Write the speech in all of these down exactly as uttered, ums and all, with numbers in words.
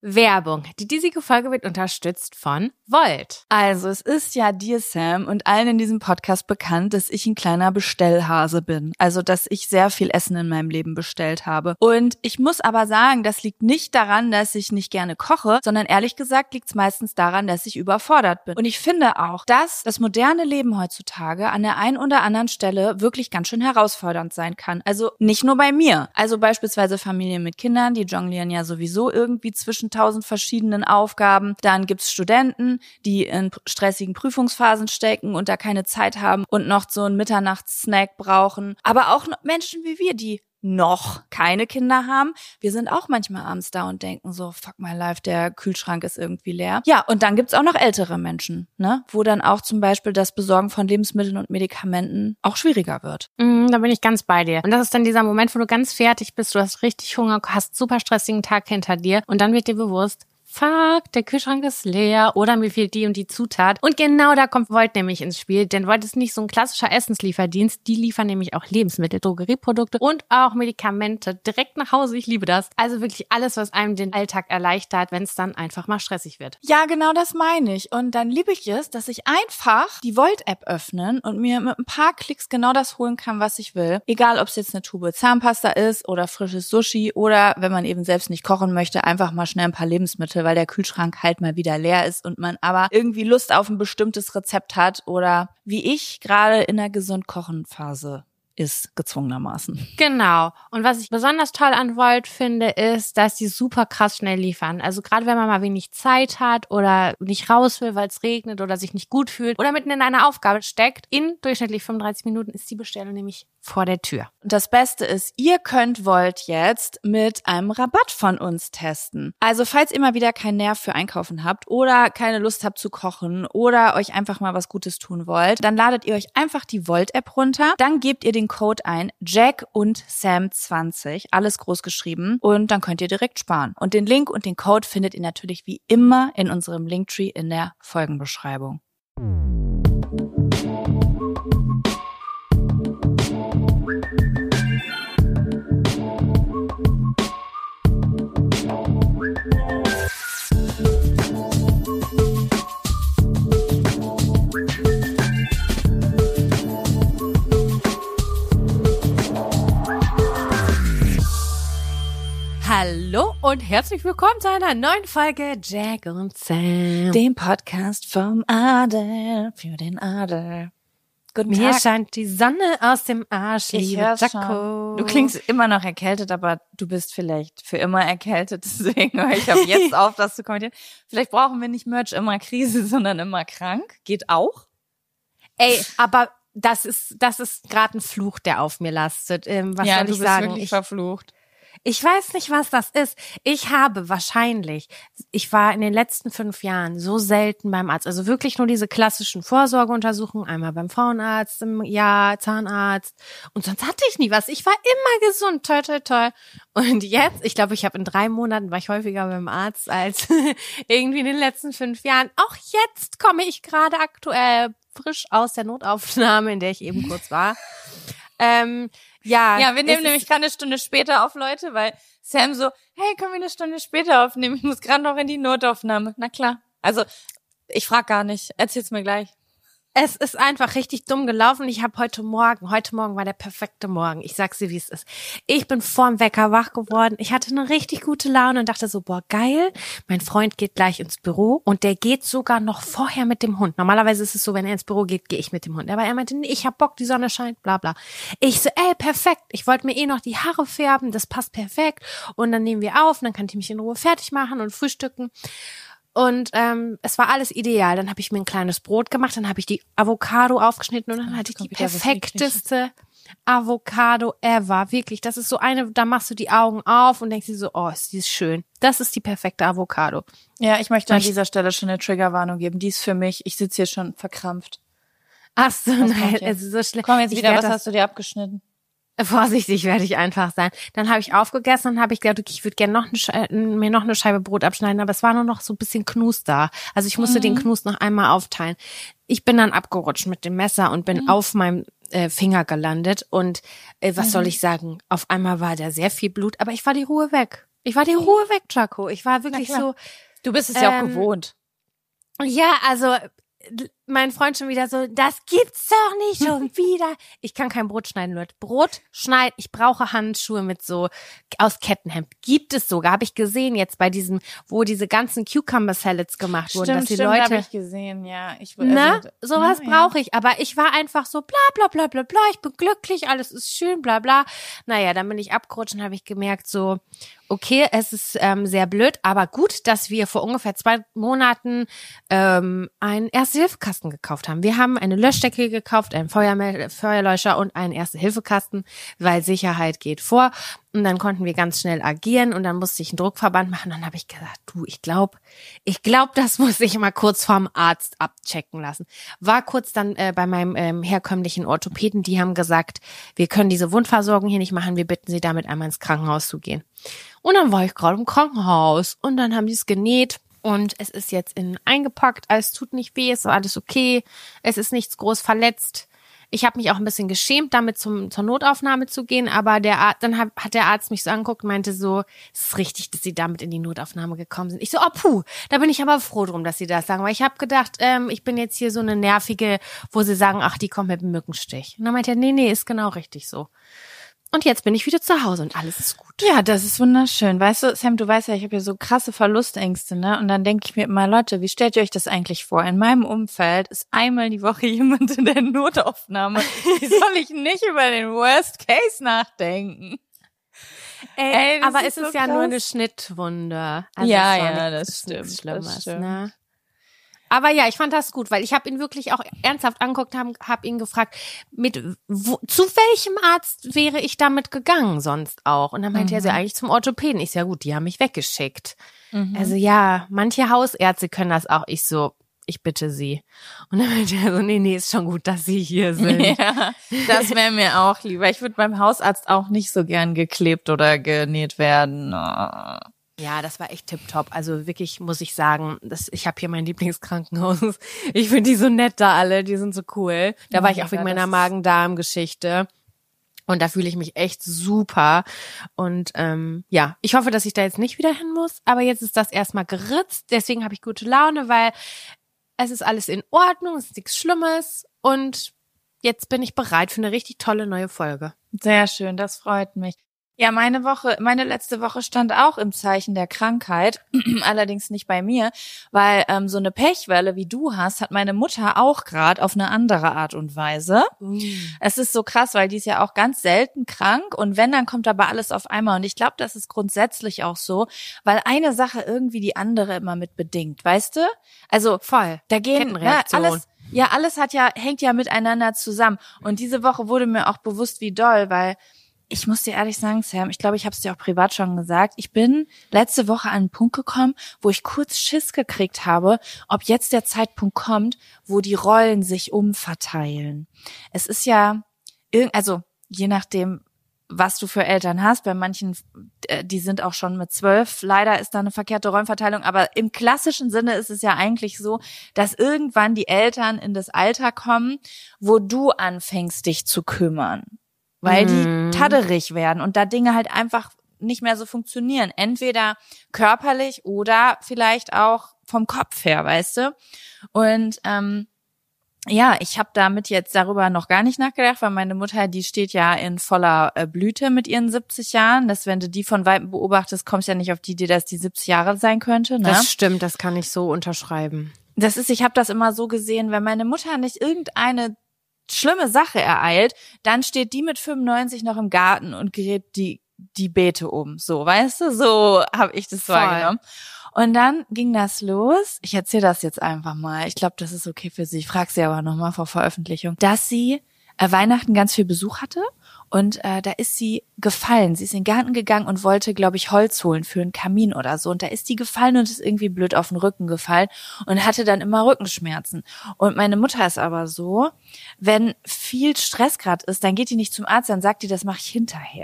Werbung. Die diesige Folge wird unterstützt von Volt. Also, es ist ja dir, Sam, und allen in diesem Podcast bekannt, dass ich ein kleiner Bestellhase bin. Also, dass ich sehr viel Essen in meinem Leben bestellt habe. Und ich muss aber sagen, das liegt nicht daran, dass ich nicht gerne koche, sondern ehrlich gesagt liegt es meistens daran, dass ich überfordert bin. Und ich finde auch, dass das moderne Leben heutzutage an der einen oder anderen Stelle wirklich ganz schön herausfordernd sein kann. Also nicht nur bei mir. Also beispielsweise Familien mit Kindern, die jonglieren ja sowieso irgendwie zwischen tausend verschiedenen Aufgaben. Dann gibt's Studenten, die in stressigen Prüfungsphasen stecken und da keine Zeit haben und noch so einen Mitternachtssnack brauchen. Aber auch Menschen wie wir, die noch keine Kinder haben. Wir sind auch manchmal abends da und denken so, fuck my life, der Kühlschrank ist irgendwie leer. Ja, und dann gibt's auch noch ältere Menschen, ne, wo dann auch zum Beispiel das Besorgen von Lebensmitteln und Medikamenten auch schwieriger wird. Mm, da bin ich ganz bei dir. Und das ist dann dieser Moment, wo du ganz fertig bist, du hast richtig Hunger, hast super stressigen Tag hinter dir und dann wird dir bewusst, fuck, der Kühlschrank ist leer oder mir fehlt die und die Zutat. Und genau da kommt Volt nämlich ins Spiel, denn Volt ist nicht so ein klassischer Essenslieferdienst. Die liefern nämlich auch Lebensmittel, Drogerieprodukte und auch Medikamente direkt nach Hause. Ich liebe das. Also wirklich alles, was einem den Alltag erleichtert, wenn es dann einfach mal stressig wird. Ja, genau das meine ich. Und dann liebe ich es, dass ich einfach die Volt-App öffnen und mir mit ein paar Klicks genau das holen kann, was ich will. Egal, ob es jetzt eine Tube Zahnpasta ist oder frisches Sushi oder, wenn man eben selbst nicht kochen möchte, einfach mal schnell ein paar Lebensmittel, weil der Kühlschrank halt mal wieder leer ist und man aber irgendwie Lust auf ein bestimmtes Rezept hat oder wie ich gerade in der Gesund-Kochen-Phase ist, gezwungenermaßen. Genau. Und was ich besonders toll an Volt finde, ist, dass die super krass schnell liefern. Also gerade wenn man mal wenig Zeit hat oder nicht raus will, weil es regnet oder sich nicht gut fühlt oder mitten in einer Aufgabe steckt, in durchschnittlich fünfunddreißig Minuten ist die Bestellung nämlich vor der Tür. Und das Beste ist, ihr könnt Volt jetzt mit einem Rabatt von uns testen. Also falls ihr mal wieder keinen Nerv für Einkaufen habt oder keine Lust habt zu kochen oder euch einfach mal was Gutes tun wollt, dann ladet ihr euch einfach die Volt-App runter, dann gebt ihr den Code ein, Jack und Sam zwanzig, alles groß geschrieben, und dann könnt ihr direkt sparen. Und den Link und den Code findet ihr natürlich wie immer in unserem Linktree in der Folgenbeschreibung. Hallo und herzlich willkommen zu einer neuen Folge Jack und Sam. Dem Podcast vom Adel für den Adel. Guten Mir Tag. Scheint die Sonne aus dem Arsch, ich liebe Jacko. Du klingst immer noch erkältet, aber du bist vielleicht für immer erkältet. Deswegen höre ich ab jetzt auf, das zu kommentieren. Vielleicht brauchen wir nicht Merch immer Krise, sondern immer krank. Geht auch. Ey, aber das ist das ist gerade ein Fluch, der auf mir lastet. Ähm, was ja, soll du ich bist sagen? wirklich ich, verflucht. Ich weiß nicht, was das ist. Ich habe wahrscheinlich, ich war in den letzten fünf Jahren so selten beim Arzt, also wirklich nur diese klassischen Vorsorgeuntersuchungen, einmal beim Frauenarzt im Jahr, Zahnarzt, und sonst hatte ich nie was. Ich war immer gesund, toll, toll, toll. Und jetzt, ich glaube, ich habe in drei Monaten, war ich häufiger beim Arzt als irgendwie in den letzten fünf Jahren. Auch jetzt komme ich gerade aktuell frisch aus der Notaufnahme, in der ich eben kurz war. Ähm, ja, ja, wir nehmen nämlich gerade eine Stunde später auf, Leute, weil Sam so, hey, können wir eine Stunde später aufnehmen? Ich muss gerade noch in die Notaufnahme. Na klar. Also, ich frag gar nicht. Erzähl's mir gleich. Es ist einfach richtig dumm gelaufen. Ich habe heute Morgen, heute Morgen war der perfekte Morgen. Ich sag's dir, wie es ist. Ich bin vorm Wecker wach geworden. Ich hatte eine richtig gute Laune und dachte so, boah, geil. Mein Freund geht gleich ins Büro und der geht sogar noch vorher mit dem Hund. Normalerweise ist es so, wenn er ins Büro geht, gehe ich mit dem Hund. Aber er meinte, nee, ich hab Bock, die Sonne scheint, bla bla. Ich so, ey, perfekt. Ich wollte mir eh noch die Haare färben, das passt perfekt. Und dann nehmen wir auf und dann kann ich mich in Ruhe fertig machen und frühstücken. Und ähm, es war alles ideal. Dann habe ich mir ein kleines Brot gemacht, dann habe ich die Avocado aufgeschnitten und dann hatte ich die perfekteste Avocado ever. Wirklich, das ist so eine, da machst du die Augen auf und denkst dir so, oh, ist die schön. Das ist die perfekte Avocado. Ja, ich möchte an dieser Stelle schon eine Triggerwarnung geben. Die ist für mich, ich sitze hier schon verkrampft. Ach so, nein, es ist so schlimm. Komm jetzt wieder, was hast du dir abgeschnitten? Vorsichtig werde ich einfach sein. Dann habe ich aufgegessen und habe ich gedacht, okay, ich würde gerne noch eine Scheibe, mir noch eine Scheibe Brot abschneiden, aber es war nur noch so ein bisschen Knus da. Also ich musste mhm. den Knus noch einmal aufteilen. Ich bin dann abgerutscht mit dem Messer und bin mhm. auf meinem äh, Finger gelandet und äh, was mhm. soll ich sagen? Auf einmal war da sehr viel Blut, aber ich war die Ruhe weg. Ich war die Ruhe weg, Jaco. Ich war wirklich so. Du bist es ähm, ja auch gewohnt. Ja, also mein Freund schon wieder so, das gibt's doch nicht schon wieder. Ich kann kein Brot schneiden, Leute. Brot schneiden, ich brauche Handschuhe mit so, aus Kettenhemd. Gibt es sogar, habe ich gesehen jetzt bei diesem, wo diese ganzen Cucumber-Salads gemacht wurden, stimmt, dass die stimmt, Leute. habe ich gesehen, ja. Ich, also, ne? Sowas ja, brauche ich. Aber ich war einfach so bla bla bla bla bla, ich bin glücklich, alles ist schön, bla bla. Naja, dann bin ich abgerutscht und habe ich gemerkt so, okay, es ist ähm, sehr blöd, aber gut, dass wir vor ungefähr zwei Monaten ähm, einen Erste-Hilfe-Kasten gekauft haben. Wir haben eine Löschdecke gekauft, einen Feuerme- Feuerlöscher und einen Erste-Hilfe-Kasten, weil Sicherheit geht vor. Und dann konnten wir ganz schnell agieren und dann musste ich einen Druckverband machen. Dann habe ich gesagt, du, ich glaube, ich glaube, das muss ich mal kurz vom Arzt abchecken lassen. War kurz dann äh, bei meinem ähm, herkömmlichen Orthopäden, die haben gesagt, wir können diese Wundversorgung hier nicht machen, wir bitten Sie damit einmal ins Krankenhaus zu gehen. Und dann war ich gerade im Krankenhaus und dann haben die es genäht und es ist jetzt in eingepackt, alles tut nicht weh, es ist alles okay, es ist nichts groß verletzt. Ich habe mich auch ein bisschen geschämt, damit zum, zur Notaufnahme zu gehen, aber der Arzt, dann hat, hat der Arzt mich so angeguckt und meinte so, es ist richtig, dass Sie damit in die Notaufnahme gekommen sind. Ich so, oh puh, da bin ich aber froh drum, dass Sie das sagen, weil ich habe gedacht, ähm, ich bin jetzt hier so eine nervige, wo Sie sagen, ach, die kommt mit einem Mückenstich. Und dann meinte er, nee, nee, ist genau richtig so. Und jetzt bin ich wieder zu Hause und alles ist gut. Ja, das ist wunderschön. Weißt du, Sam, du weißt ja, ich habe ja so krasse Verlustängste, ne? Und dann denke ich mir immer, Leute, wie stellt ihr euch das eigentlich vor? In meinem Umfeld ist einmal die Woche jemand in der Notaufnahme. Wie soll ich nicht über den Worst Case nachdenken? Ey, Ey aber es ist, so ja krass. Nur eine Schnittwunde. Also ja, ja, nicht, das stimmt. Schlimmes, das stimmt. Ne? Aber ja, ich fand das gut, weil ich habe ihn wirklich auch ernsthaft angeguckt, habe hab ihn gefragt, mit wo, zu welchem Arzt wäre ich damit gegangen sonst auch? Und dann meinte mhm. er so, eigentlich zum Orthopäden. Ich so, ja gut, die haben mich weggeschickt. Mhm. Also ja, manche Hausärzte können das auch. Ich so, ich bitte Sie. Und dann meinte er so, nee, nee, ist schon gut, dass Sie hier sind. Ja, das wäre mir auch lieber. Ich würde beim Hausarzt auch nicht so gern geklebt oder genäht werden. Oh. Ja, das war echt tipptopp. Also wirklich muss ich sagen, das, ich habe hier mein Lieblingskrankenhaus. Ich finde die so nett da alle, die sind so cool. Da ja, war ich auch wegen meiner Magen-Darm-Geschichte. Und da fühle ich mich echt super. Und ähm, ja, ich hoffe, dass ich da jetzt nicht wieder hin muss. Aber jetzt ist das erstmal geritzt. Deswegen habe ich gute Laune, weil es ist alles in Ordnung, es ist nichts Schlimmes. Und jetzt bin ich bereit für eine richtig tolle neue Folge. Sehr schön, das freut mich. Ja, meine Woche, meine letzte Woche stand auch im Zeichen der Krankheit, allerdings nicht bei mir, weil ähm, so eine Pechwelle, wie du hast, hat meine Mutter auch gerade auf eine andere Art und Weise. Mhm. Es ist so krass, weil die ist ja auch ganz selten krank und wenn, dann kommt aber alles auf einmal und ich glaube, das ist grundsätzlich auch so, weil eine Sache irgendwie die andere immer mit bedingt, weißt du? Also voll, da gehen ne, alles. Ja, alles hat ja hängt ja miteinander zusammen und diese Woche wurde mir auch bewusst, wie doll, weil ich muss dir ehrlich sagen, Sam, ich glaube, ich habe es dir auch privat schon gesagt, ich bin letzte Woche an einen Punkt gekommen, wo ich kurz Schiss gekriegt habe, ob jetzt der Zeitpunkt kommt, wo die Rollen sich umverteilen. Es ist ja, also je nachdem, was du für Eltern hast, bei manchen, die sind auch schon mit zwölf, leider ist da eine verkehrte Rollenverteilung, aber im klassischen Sinne ist es ja eigentlich so, dass irgendwann die Eltern in das Alter kommen, wo du anfängst, dich zu kümmern. Weil die tadderig werden und da Dinge halt einfach nicht mehr so funktionieren. Entweder körperlich oder vielleicht auch vom Kopf her, weißt du? Und ähm, ja, ich habe damit jetzt darüber noch gar nicht nachgedacht, weil meine Mutter, die steht ja in voller äh, Blüte mit ihren siebzig Jahren. Dass wenn du die von Weitem beobachtest, kommst du ja nicht auf die Idee, dass die siebzig Jahre sein könnte. Ne? Das stimmt, das kann ich so unterschreiben. Das ist, ich habe das immer so gesehen, wenn meine Mutter nicht irgendeine schlimme Sache ereilt, dann steht die mit fünfundneunzig noch im Garten und gräbt die die Beete um. So, weißt du, so habe ich das Voll. wahrgenommen. Und dann ging das los. Ich erzähle das jetzt einfach mal. Ich glaube, das ist okay für sie. Ich frage sie aber nochmal vor Veröffentlichung, dass sie äh, Weihnachten ganz viel Besuch hatte und äh, da ist sie gefallen. Sie ist in den Garten gegangen und wollte, glaube ich, Holz holen für einen Kamin oder so. Und da ist die gefallen und ist irgendwie blöd auf den Rücken gefallen und hatte dann immer Rückenschmerzen. Und meine Mutter ist aber so, wenn viel Stress gerade ist, dann geht die nicht zum Arzt, dann sagt die, das mache ich hinterher.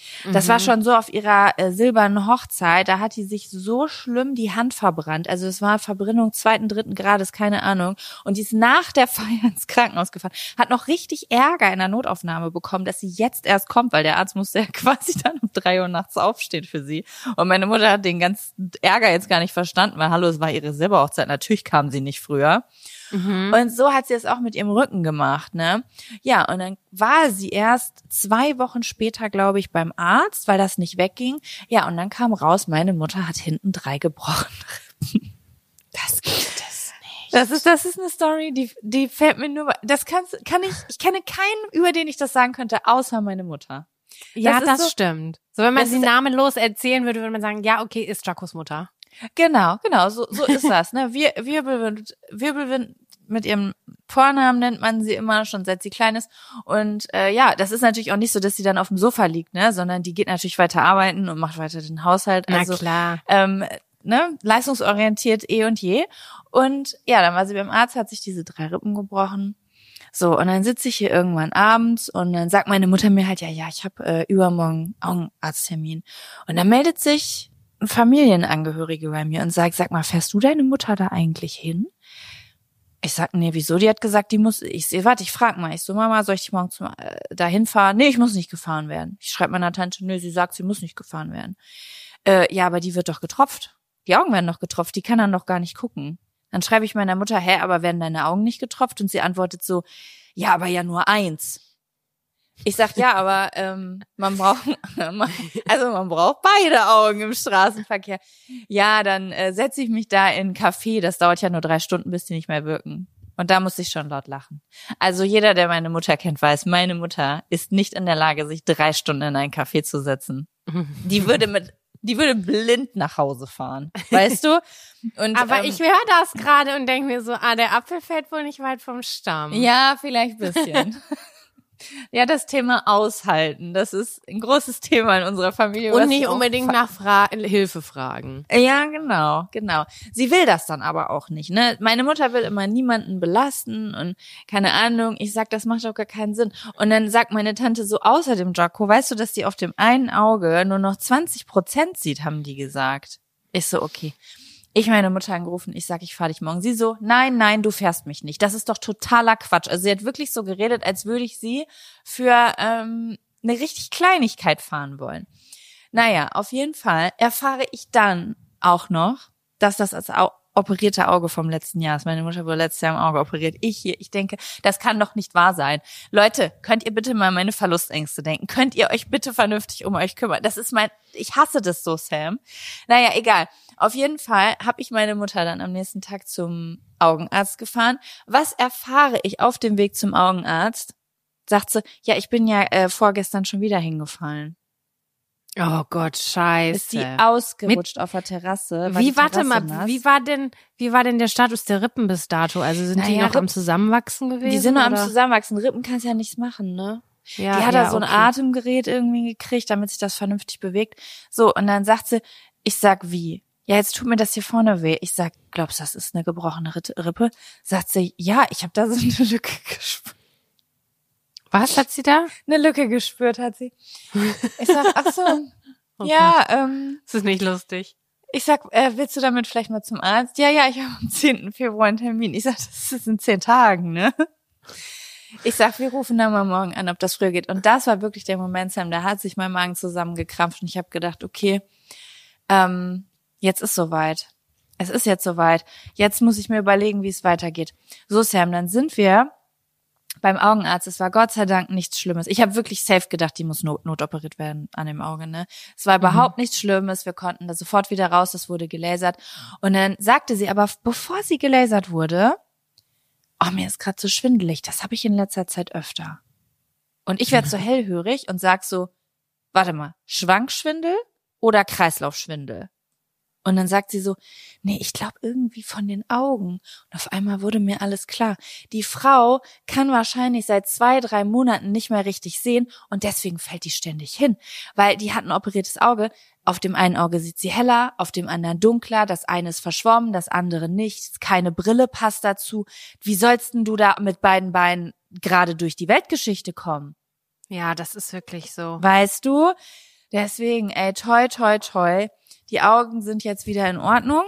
Das Mhm. war schon so auf ihrer äh, silbernen Hochzeit, da hat die sich so schlimm die Hand verbrannt. Also es war Verbrennung zweiten, dritten Grades, keine Ahnung. Und die ist nach der Feier ins Krankenhaus gefahren, hat noch richtig Ärger in der Notaufnahme bekommen, dass sie jetzt erst kommt, weil der Arzt musste ja quasi dann um drei Uhr nachts aufstehen für sie. Und meine Mutter hat den ganzen Ärger jetzt gar nicht verstanden, weil hallo, es war ihre Silberhochzeit, natürlich kam sie nicht früher. Mhm. Und so hat sie es auch mit ihrem Rücken gemacht, ne? Ja, und dann war sie erst zwei Wochen später, glaube ich, beim Arzt, weil das nicht wegging. Ja, und dann kam raus, meine Mutter hat hinten drei gebrochene Rippen. Das gibt es nicht. Das ist, das ist eine Story, die, die fällt mir nur, das kannst, kann ich, ich kenne keinen, über den ich das sagen könnte, außer meine Mutter. Ja, das das, ist so- stimmt. So, wenn man das sie ist- namenlos erzählen würde, würde man sagen, ja, okay, ist Jacos Mutter. Genau, genau, so, so ist das, ne? Wir, Wirbelwind, Wirbelwind mit ihrem Vornamen nennt man sie immer, schon seit sie klein ist. Und äh, ja, das ist natürlich auch nicht so, dass sie dann auf dem Sofa liegt, ne? Sondern die geht natürlich weiter arbeiten und macht weiter den Haushalt. Na Also klar. ähm, ne, leistungsorientiert eh und je. Und ja, dann war sie beim Arzt, hat sich diese drei Rippen gebrochen. So, und dann sitze ich hier irgendwann abends und dann sagt meine Mutter mir halt, ja, ja, ich habe äh, übermorgen Augenarzttermin. Und dann meldet sich ein Familienangehörige bei mir und sagt, sag mal, fährst du deine Mutter da eigentlich hin? Ich sag, nee, wieso? Die hat gesagt, die muss, ich sehe, warte, ich frag mal. Ich so, Mama, soll ich dich morgen zum, äh, dahin fahren? Nee, ich muss nicht gefahren werden. Ich schreibe meiner Tante, nee, sie sagt, sie muss nicht gefahren werden. Äh, ja, aber die wird doch getropft. Die Augen werden doch getropft, die kann dann doch gar nicht gucken. Dann schreibe ich meiner Mutter, hä, aber werden deine Augen nicht getropft? Und sie antwortet so, ja, aber ja nur eins. Ich sag, ja, aber ähm, man braucht, also man braucht beide Augen im Straßenverkehr. Ja, dann äh, setze ich mich da in ein Café, das dauert ja nur drei Stunden, bis die nicht mehr wirken. Und da muss ich schon laut lachen. Also jeder, der meine Mutter kennt, weiß, meine Mutter ist nicht in der Lage, sich drei Stunden in ein Café zu setzen. Die würde mit, die würde blind nach Hause fahren, weißt du? Und, Aber ähm, ich höre das gerade und denke mir so, ah, der Apfel fällt wohl nicht weit vom Stamm. ja, vielleicht ein bisschen. Ja, das Thema Aushalten, das ist ein großes Thema in unserer Familie. was Und nicht ich auch unbedingt nach Fra Hilfe fragen. Ja, genau, genau. Sie will das dann aber auch nicht, ne? Meine Mutter will immer niemanden belasten und keine Ahnung. Ich sag, das macht doch gar keinen Sinn. Und dann sagt meine Tante so, außerdem, Jaco, weißt du, dass die auf dem einen Auge nur noch zwanzig Prozent sieht, haben die gesagt. Ich so, okay. Ich meine Mutter angerufen, ich sag, ich fahr dich morgen. Sie so, nein, nein, du fährst mich nicht. Das ist doch totaler Quatsch. Also sie hat wirklich so geredet, als würde ich sie für ähm, eine richtig Kleinigkeit fahren wollen. Naja, auf jeden Fall erfahre ich dann auch noch, dass das als au- operierte Auge vom letzten Jahr ist. Meine Mutter wurde letztes Jahr im Auge operiert. Ich hier, ich denke, das kann doch nicht wahr sein. Leute, könnt ihr bitte mal an meine Verlustängste denken? Könnt ihr euch bitte vernünftig um euch kümmern? Das ist mein, ich hasse das so, Sam. Naja, egal. Auf jeden Fall habe ich meine Mutter dann am nächsten Tag zum Augenarzt gefahren. Was erfahre ich auf dem Weg zum Augenarzt? Sagt sie, ja, ich bin ja äh, vorgestern schon wieder hingefallen. Oh Gott, scheiße. Ist sie ausgerutscht auf der Terrasse. War Wie, die warte Terrasse mal, nass? wie war denn, wie war denn der Status der Rippen bis dato? Also sind die Naja, noch am Rippen- Zusammenwachsen gewesen? Die sind nur am oder? Zusammenwachsen. Rippen kannst ja nichts machen, ne? Ja, die hat ja, da so ein okay. Atemgerät irgendwie gekriegt, damit sich das vernünftig bewegt. So, und dann sagt sie, ich sag, wie? Ja, jetzt tut mir das hier vorne weh. Ich sag, glaubst du, das ist eine gebrochene Ritt- Rippe? Sagt sie, ja, ich habe da so eine Lücke gespürt. Was hat sie da? Eine Lücke gespürt hat sie. Ich sag, ach so, Oh ja, ähm, Das ist nicht lustig. ich sag, äh, willst du damit vielleicht mal zum Arzt? Ja, ja, ich habe am zehnten Februar einen Termin. Ich sag, das ist in zehn Tagen, ne? Ich sag, wir rufen dann mal morgen an, ob das früher geht. Und das war wirklich der Moment, Sam, da hat sich mein Magen zusammengekrampft und ich habe gedacht, okay, ähm, jetzt ist soweit. Es ist jetzt soweit. Jetzt muss ich mir überlegen, wie es weitergeht. So, Sam, dann sind wir beim Augenarzt. Es war Gott sei Dank nichts Schlimmes. Ich habe wirklich safe gedacht, die muss not notoperiert werden an dem Auge, ne? Es war überhaupt nichts Schlimmes. Wir konnten da sofort wieder raus. Das wurde gelasert. Und dann sagte sie aber, bevor sie gelasert wurde, oh, mir ist gerade so schwindelig. Das habe ich in letzter Zeit öfter. Und ich werde so hellhörig und sag so, warte mal, Schwankschwindel oder Kreislaufschwindel? Und dann sagt sie so, nee, ich glaube irgendwie von den Augen. Und auf einmal wurde mir alles klar. Die Frau kann wahrscheinlich seit zwei, drei Monaten nicht mehr richtig sehen und deswegen fällt die ständig hin. Weil die hat ein operiertes Auge. Auf dem einen Auge sieht sie heller, auf dem anderen dunkler. Das eine ist verschwommen, das andere nicht. Keine Brille passt dazu. Wie sollst denn du da mit beiden Beinen gerade durch die Weltgeschichte kommen? Ja, das ist wirklich so. Weißt du? Deswegen, ey, toi, toi, toi. Die Augen sind jetzt wieder in Ordnung.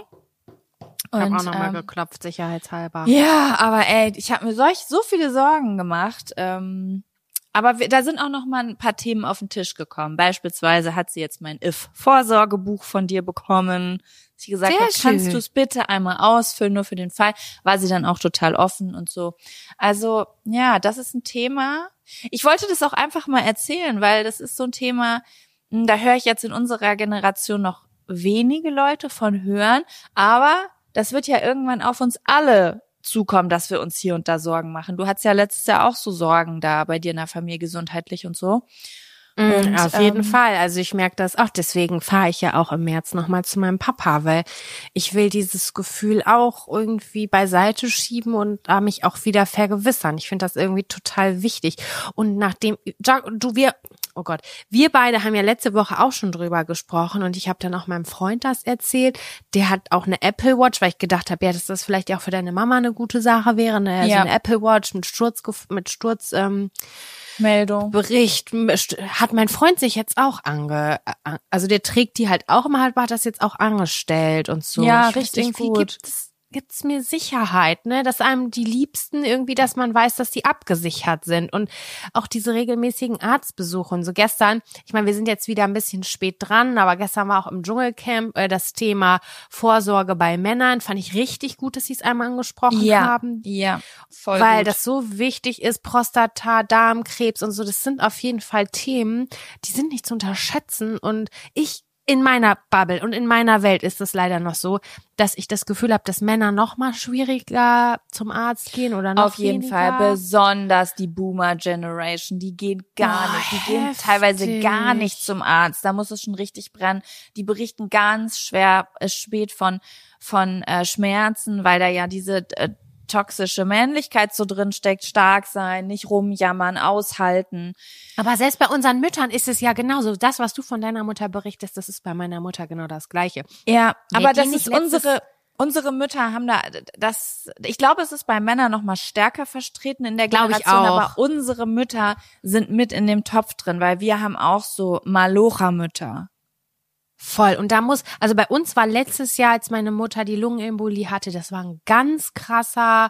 Ich habe Und, auch nochmal ähm, geklopft, sicherheitshalber. Ja, aber ey, ich habe mir solch so viele Sorgen gemacht. Ähm, aber wir, da sind auch noch mal ein paar Themen auf den Tisch gekommen. Beispielsweise hat sie jetzt mein I F-Vorsorgebuch von dir bekommen. Sie gesagt Sehr hat, kannst schön. du es bitte einmal ausfüllen, nur für den Fall. War sie dann auch total offen und so. Also ja, das ist ein Thema. Ich wollte das auch einfach mal erzählen, weil das ist so ein Thema, da höre ich jetzt in unserer Generation noch wenige Leute von hören, aber das wird ja irgendwann auf uns alle zukommen, dass wir uns hier und da Sorgen machen. Du hattest ja letztes Jahr auch so Sorgen da bei dir in der Familie gesundheitlich und so. Mm, Und, auf jeden ähm, Fall. Also ich merke das auch. Deswegen fahre ich ja auch im März nochmal zu meinem Papa, weil ich will dieses Gefühl auch irgendwie beiseite schieben und da mich auch wieder vergewissern. Ich finde das irgendwie total wichtig. Und nachdem, du, wir, oh Gott, wir beide haben ja letzte Woche auch schon drüber gesprochen und ich habe dann auch meinem Freund das erzählt. Der hat auch eine Apple Watch, weil ich gedacht habe, ja, dass das vielleicht auch für deine Mama eine gute Sache wäre, ne? Ja. So eine Apple Watch mit Sturz, mit Sturz, ähm, Meldung. Bericht hat mein Freund sich jetzt auch ange, also der trägt die halt auch immer, halt hat das jetzt auch angestellt und so. Ja, Ich weiß, richtig irgendwie gut. Gibt es, gibt's mir Sicherheit, ne, dass einem die Liebsten irgendwie, dass man weiß, dass die abgesichert sind und auch diese regelmäßigen Arztbesuche und so. Gestern, ich meine, wir sind jetzt wieder ein bisschen spät dran, aber gestern war auch im Dschungelcamp äh, das Thema Vorsorge bei Männern. Fand ich richtig gut, dass sie es einmal angesprochen Ja, haben. ja, voll Weil gut. das so wichtig ist, Prostata, Darmkrebs und so, das sind auf jeden Fall Themen, die sind nicht zu unterschätzen und ich in meiner Bubble und in meiner Welt ist es leider noch so, dass ich das Gefühl habe, dass Männer noch mal schwieriger zum Arzt gehen oder noch Auf jeden weniger. Fall, besonders die Boomer-Generation, die gehen gar Oh, nicht, die gehen heftig. teilweise gar nicht zum Arzt, da muss es schon richtig brennen. Die berichten ganz schwer äh, spät von von äh, Schmerzen, weil da ja diese äh, toxische Männlichkeit so drin steckt, stark sein, nicht rumjammern, aushalten. Aber selbst bei unseren Müttern ist es ja genauso. Das, was du von deiner Mutter berichtest, das ist bei meiner Mutter genau das Gleiche. Ja, Mir aber ging das nicht ist letztes- unsere unsere Mütter haben da das, ich glaube, es ist bei Männern noch mal stärker vertreten in der Glaub ich Generation, auch. aber unsere Mütter sind mit in dem Topf drin, weil wir haben auch so Malocha-Mütter. Voll. Und da muss, also bei uns war letztes Jahr, als meine Mutter die Lungenembolie hatte, das war ein ganz krasser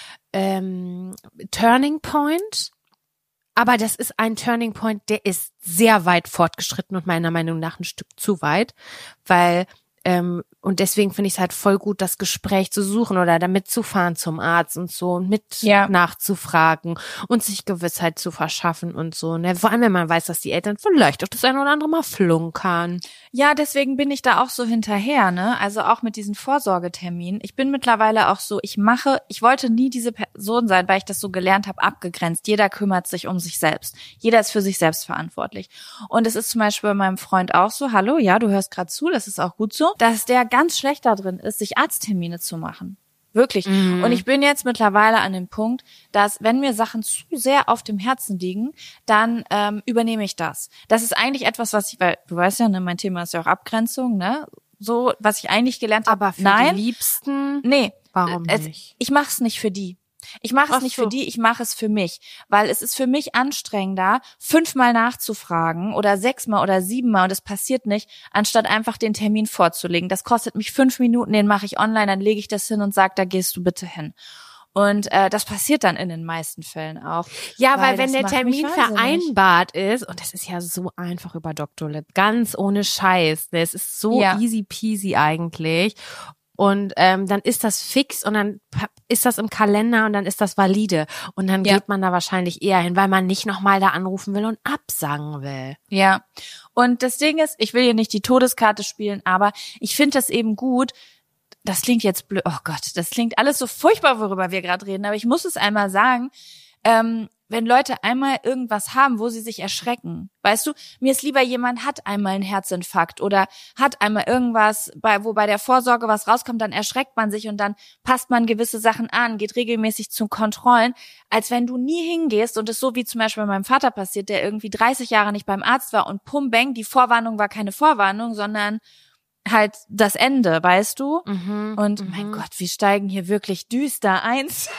ähm, Turning Point. Aber das ist ein Turning Point, der ist sehr weit fortgeschritten und meiner Meinung nach ein Stück zu weit, weil ähm, und deswegen finde ich es halt voll gut, das Gespräch zu suchen oder damit zu fahren zum Arzt und so und mit Ja. nachzufragen und sich Gewissheit zu verschaffen und so. Ne? Vor allem, wenn man weiß, dass die Eltern vielleicht auch das eine oder andere mal flunkern. Ja, deswegen bin ich da auch so hinterher, ne? Also auch mit diesen Vorsorgeterminen. Ich bin mittlerweile auch so, ich mache, ich wollte nie diese Person sein, weil ich das so gelernt habe, abgegrenzt. Jeder kümmert sich um sich selbst. Jeder ist für sich selbst verantwortlich. Und es ist zum Beispiel bei meinem Freund auch so, hallo, ja, du hörst gerade zu, das ist auch gut so, dass der ganz schlecht da drin ist, sich Arzttermine zu machen. Wirklich. Mhm. Und ich bin jetzt mittlerweile an dem Punkt, dass wenn mir Sachen zu sehr auf dem Herzen liegen, dann ähm, übernehme ich das. Das ist eigentlich etwas, was ich, weil du weißt ja, ne, mein Thema ist ja auch Abgrenzung, ne? So, was ich eigentlich gelernt habe. Aber für Nein, die Liebsten, nee, warum es, nicht? ich mache es nicht für die. Ich mache es Ach nicht so. für die, ich mache es für mich, weil es ist für mich anstrengender, fünfmal nachzufragen oder sechsmal oder siebenmal und es passiert nicht, anstatt einfach den Termin vorzulegen. Das kostet mich fünf Minuten, den mache ich online, dann lege ich das hin und sage, da gehst du bitte hin. Und äh, das passiert dann in den meisten Fällen auch. Ja, weil, weil wenn das der macht Termin mich wahnsinnig. vereinbart ist, und das ist ja so einfach über Doctolib, ganz ohne Scheiß, ne? Es ist so Ja. easy peasy eigentlich. Und ähm, dann ist das fix und dann pa- ist das im Kalender und dann ist das valide. Und dann Ja. geht man da wahrscheinlich eher hin, weil man nicht nochmal da anrufen will und absagen will. Ja, und das Ding ist, ich will hier nicht die Todeskarte spielen, aber ich finde das eben gut. Das klingt jetzt blöd, oh Gott, das klingt alles so furchtbar, worüber wir gerade reden, aber ich muss es einmal sagen, ähm, wenn Leute einmal irgendwas haben, wo sie sich erschrecken, weißt du, mir ist lieber, jemand hat einmal einen Herzinfarkt oder hat einmal irgendwas, bei, wo bei der Vorsorge was rauskommt, dann erschreckt man sich und dann passt man gewisse Sachen an, geht regelmäßig zu Kontrollen, als wenn du nie hingehst und es so wie zum Beispiel bei meinem Vater passiert, der irgendwie dreißig Jahre nicht beim Arzt war und pum, bang, die Vorwarnung war keine Vorwarnung, sondern halt das Ende, weißt du? Mhm, Und mhm. mein Gott, wir steigen hier wirklich düster eins.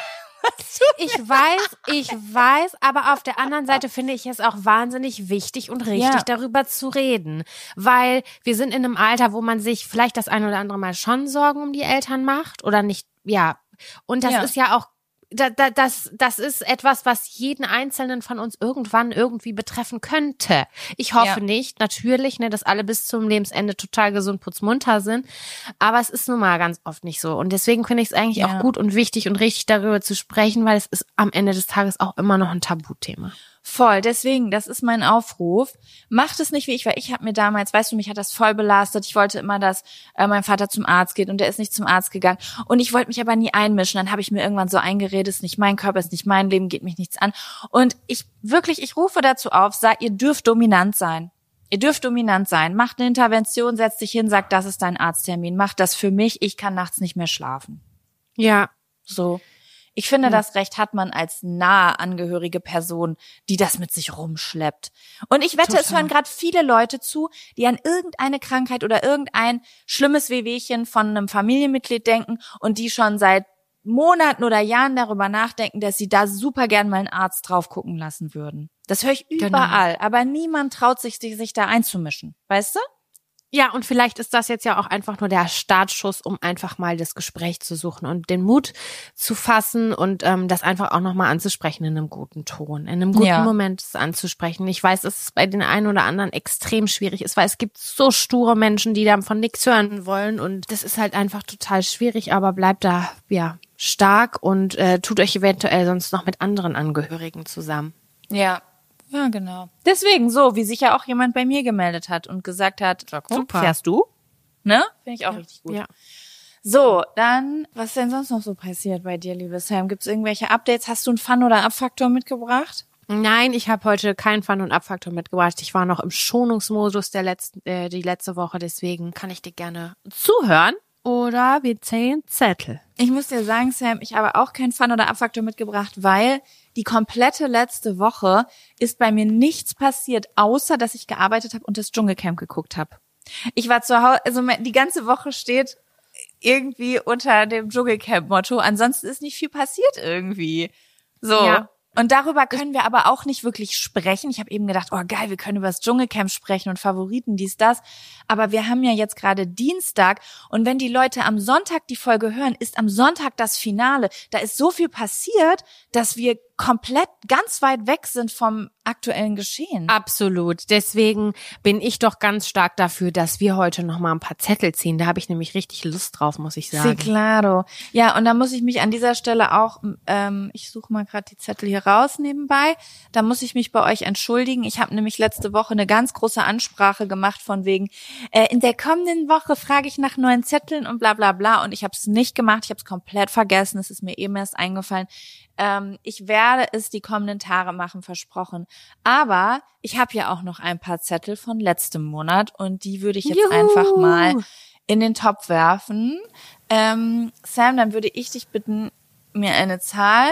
Ich weiß, ich weiß, aber auf der anderen Seite finde ich es auch wahnsinnig wichtig und richtig, ja. darüber zu reden. Weil wir sind in einem Alter, wo man sich vielleicht das ein oder andere Mal schon Sorgen um die Eltern macht oder nicht, ja. Und das ja. ist ja auch Da, da, das, das ist etwas, was jeden Einzelnen von uns irgendwann irgendwie betreffen könnte. Ich hoffe ja. nicht, natürlich, ne, dass alle bis zum Lebensende total gesund, putzmunter sind. Aber es ist nun mal ganz oft nicht so. Und deswegen finde ich es eigentlich ja. auch gut und wichtig und richtig, darüber zu sprechen, weil es ist am Ende des Tages auch immer noch ein Tabuthema. Voll, deswegen, das ist mein Aufruf. Macht es nicht wie ich, weil ich habe mir damals, weißt du, mich hat das voll belastet. Ich wollte immer, dass äh, mein Vater zum Arzt geht und der ist nicht zum Arzt gegangen. Und ich wollte mich aber nie einmischen. Dann habe ich mir irgendwann so eingeredet, ist nicht mein Körper, ist nicht mein Leben, geht mich nichts an. Und ich wirklich, ich rufe dazu auf, sagt, ihr dürft dominant sein. Ihr dürft dominant sein. Macht eine Intervention, setzt dich hin, sagt, das ist dein Arzttermin. Macht das für mich, ich kann nachts nicht mehr schlafen. Ja. So. Ich finde, ja. das Recht hat man als nahe angehörige Person, die das mit sich rumschleppt. Und ich wette, Total. es hören gerade viele Leute zu, die an irgendeine Krankheit oder irgendein schlimmes Wehwehchen von einem Familienmitglied denken und die schon seit Monaten oder Jahren darüber nachdenken, dass sie da super gern mal einen Arzt drauf gucken lassen würden. Das höre ich überall, genau. aber niemand traut sich, sich da einzumischen. Weißt du? Ja, und vielleicht ist das jetzt ja auch einfach nur der Startschuss, um einfach mal das Gespräch zu suchen und den Mut zu fassen und ähm, das einfach auch nochmal anzusprechen in einem guten Ton, in einem guten ja. Moment es anzusprechen. Ich weiß, dass es bei den einen oder anderen extrem schwierig ist, weil es gibt so sture Menschen, die davon nichts hören wollen und das ist halt einfach total schwierig, aber bleibt da ja stark und äh, tut euch eventuell sonst noch mit anderen Angehörigen zusammen. Ja. Ja, genau. Deswegen so, wie sich ja auch jemand bei mir gemeldet hat und gesagt hat, super, fährst du? Ne? Finde ich auch ja, richtig gut. Ja. So, dann, was ist denn sonst noch so passiert bei dir, liebe Sam? Gibt es irgendwelche Updates? Hast du einen Fun- oder Abfaktor mitgebracht? Nein, ich habe heute keinen Fun- und Abfaktor mitgebracht. Ich war noch im Schonungsmodus der letzten, äh, die letzte Woche, deswegen kann ich dir gerne zuhören. Oder wir zählen Zettel. Ich muss dir sagen, Sam, ich habe auch keinen Fun- oder Abfaktor mitgebracht, weil die komplette letzte Woche ist bei mir nichts passiert, außer dass ich gearbeitet habe und das Dschungelcamp geguckt habe. Ich war zu Hause, also die ganze Woche steht irgendwie unter dem Dschungelcamp-Motto. Ansonsten ist nicht viel passiert irgendwie. So. Ja. Und darüber können wir aber auch nicht wirklich sprechen. Ich habe eben gedacht, oh geil, wir können über das Dschungelcamp sprechen und Favoriten, dies, das. Aber wir haben ja jetzt gerade Dienstag und wenn die Leute am Sonntag die Folge hören, ist am Sonntag das Finale. Da ist so viel passiert, dass wir komplett ganz weit weg sind vom aktuellen Geschehen. Absolut. Deswegen bin ich doch ganz stark dafür, dass wir heute noch mal ein paar Zettel ziehen. Da habe ich nämlich richtig Lust drauf, muss ich sagen. Sí, claro. Ja, und da muss ich mich an dieser Stelle auch, ähm, ich suche mal gerade die Zettel hier raus nebenbei, da muss ich mich bei euch entschuldigen. Ich habe nämlich letzte Woche eine ganz große Ansprache gemacht von wegen, äh, in der kommenden Woche frage ich nach neuen Zetteln und bla bla bla. Und ich habe es nicht gemacht, ich habe es komplett vergessen, es ist mir eben erst eingefallen. Ähm, ich werde es die kommenden Tage machen, versprochen. Aber ich habe ja auch noch ein paar Zettel von letztem Monat und die würde ich jetzt Juhu. einfach mal in den Topf werfen. Ähm, Sam, dann würde ich dich bitten, mir eine Zahl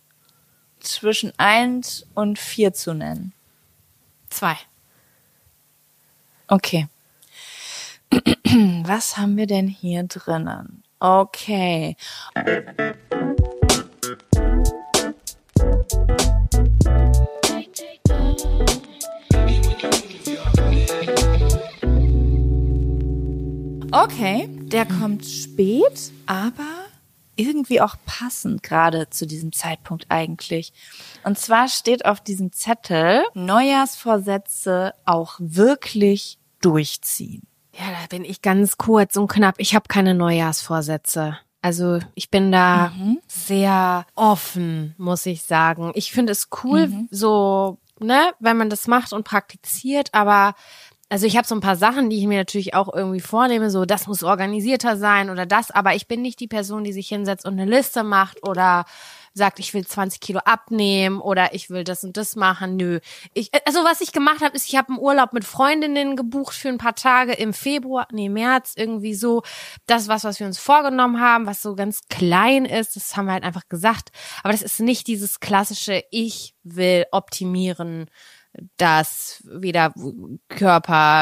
zwischen eins und vier zu nennen. Zwei. Okay. Was haben wir denn hier drinnen? Okay. Okay, der kommt spät, aber irgendwie auch passend gerade zu diesem Zeitpunkt eigentlich. Und zwar steht auf diesem Zettel Neujahrsvorsätze auch wirklich durchziehen. Ja, da bin ich ganz kurz und knapp. Ich habe keine Neujahrsvorsätze. Also ich bin da mhm. sehr offen, muss ich sagen. Ich finde es cool, mhm. so, ne, wenn man das macht und praktiziert, aber also ich habe so ein paar Sachen, die ich mir natürlich auch irgendwie vornehme, so das muss organisierter sein oder das, aber ich bin nicht die Person, die sich hinsetzt und eine Liste macht oder sagt, ich will zwanzig Kilo abnehmen oder ich will das und das machen. Nö. Ich, also was ich gemacht habe, ist, ich habe einen Urlaub mit Freundinnen gebucht für ein paar Tage im Februar, nee, März, irgendwie so. Das ist was, was wir uns vorgenommen haben, was so ganz klein ist. Das haben wir halt einfach gesagt. Aber das ist nicht dieses klassische, ich will optimieren, dass weder Körper,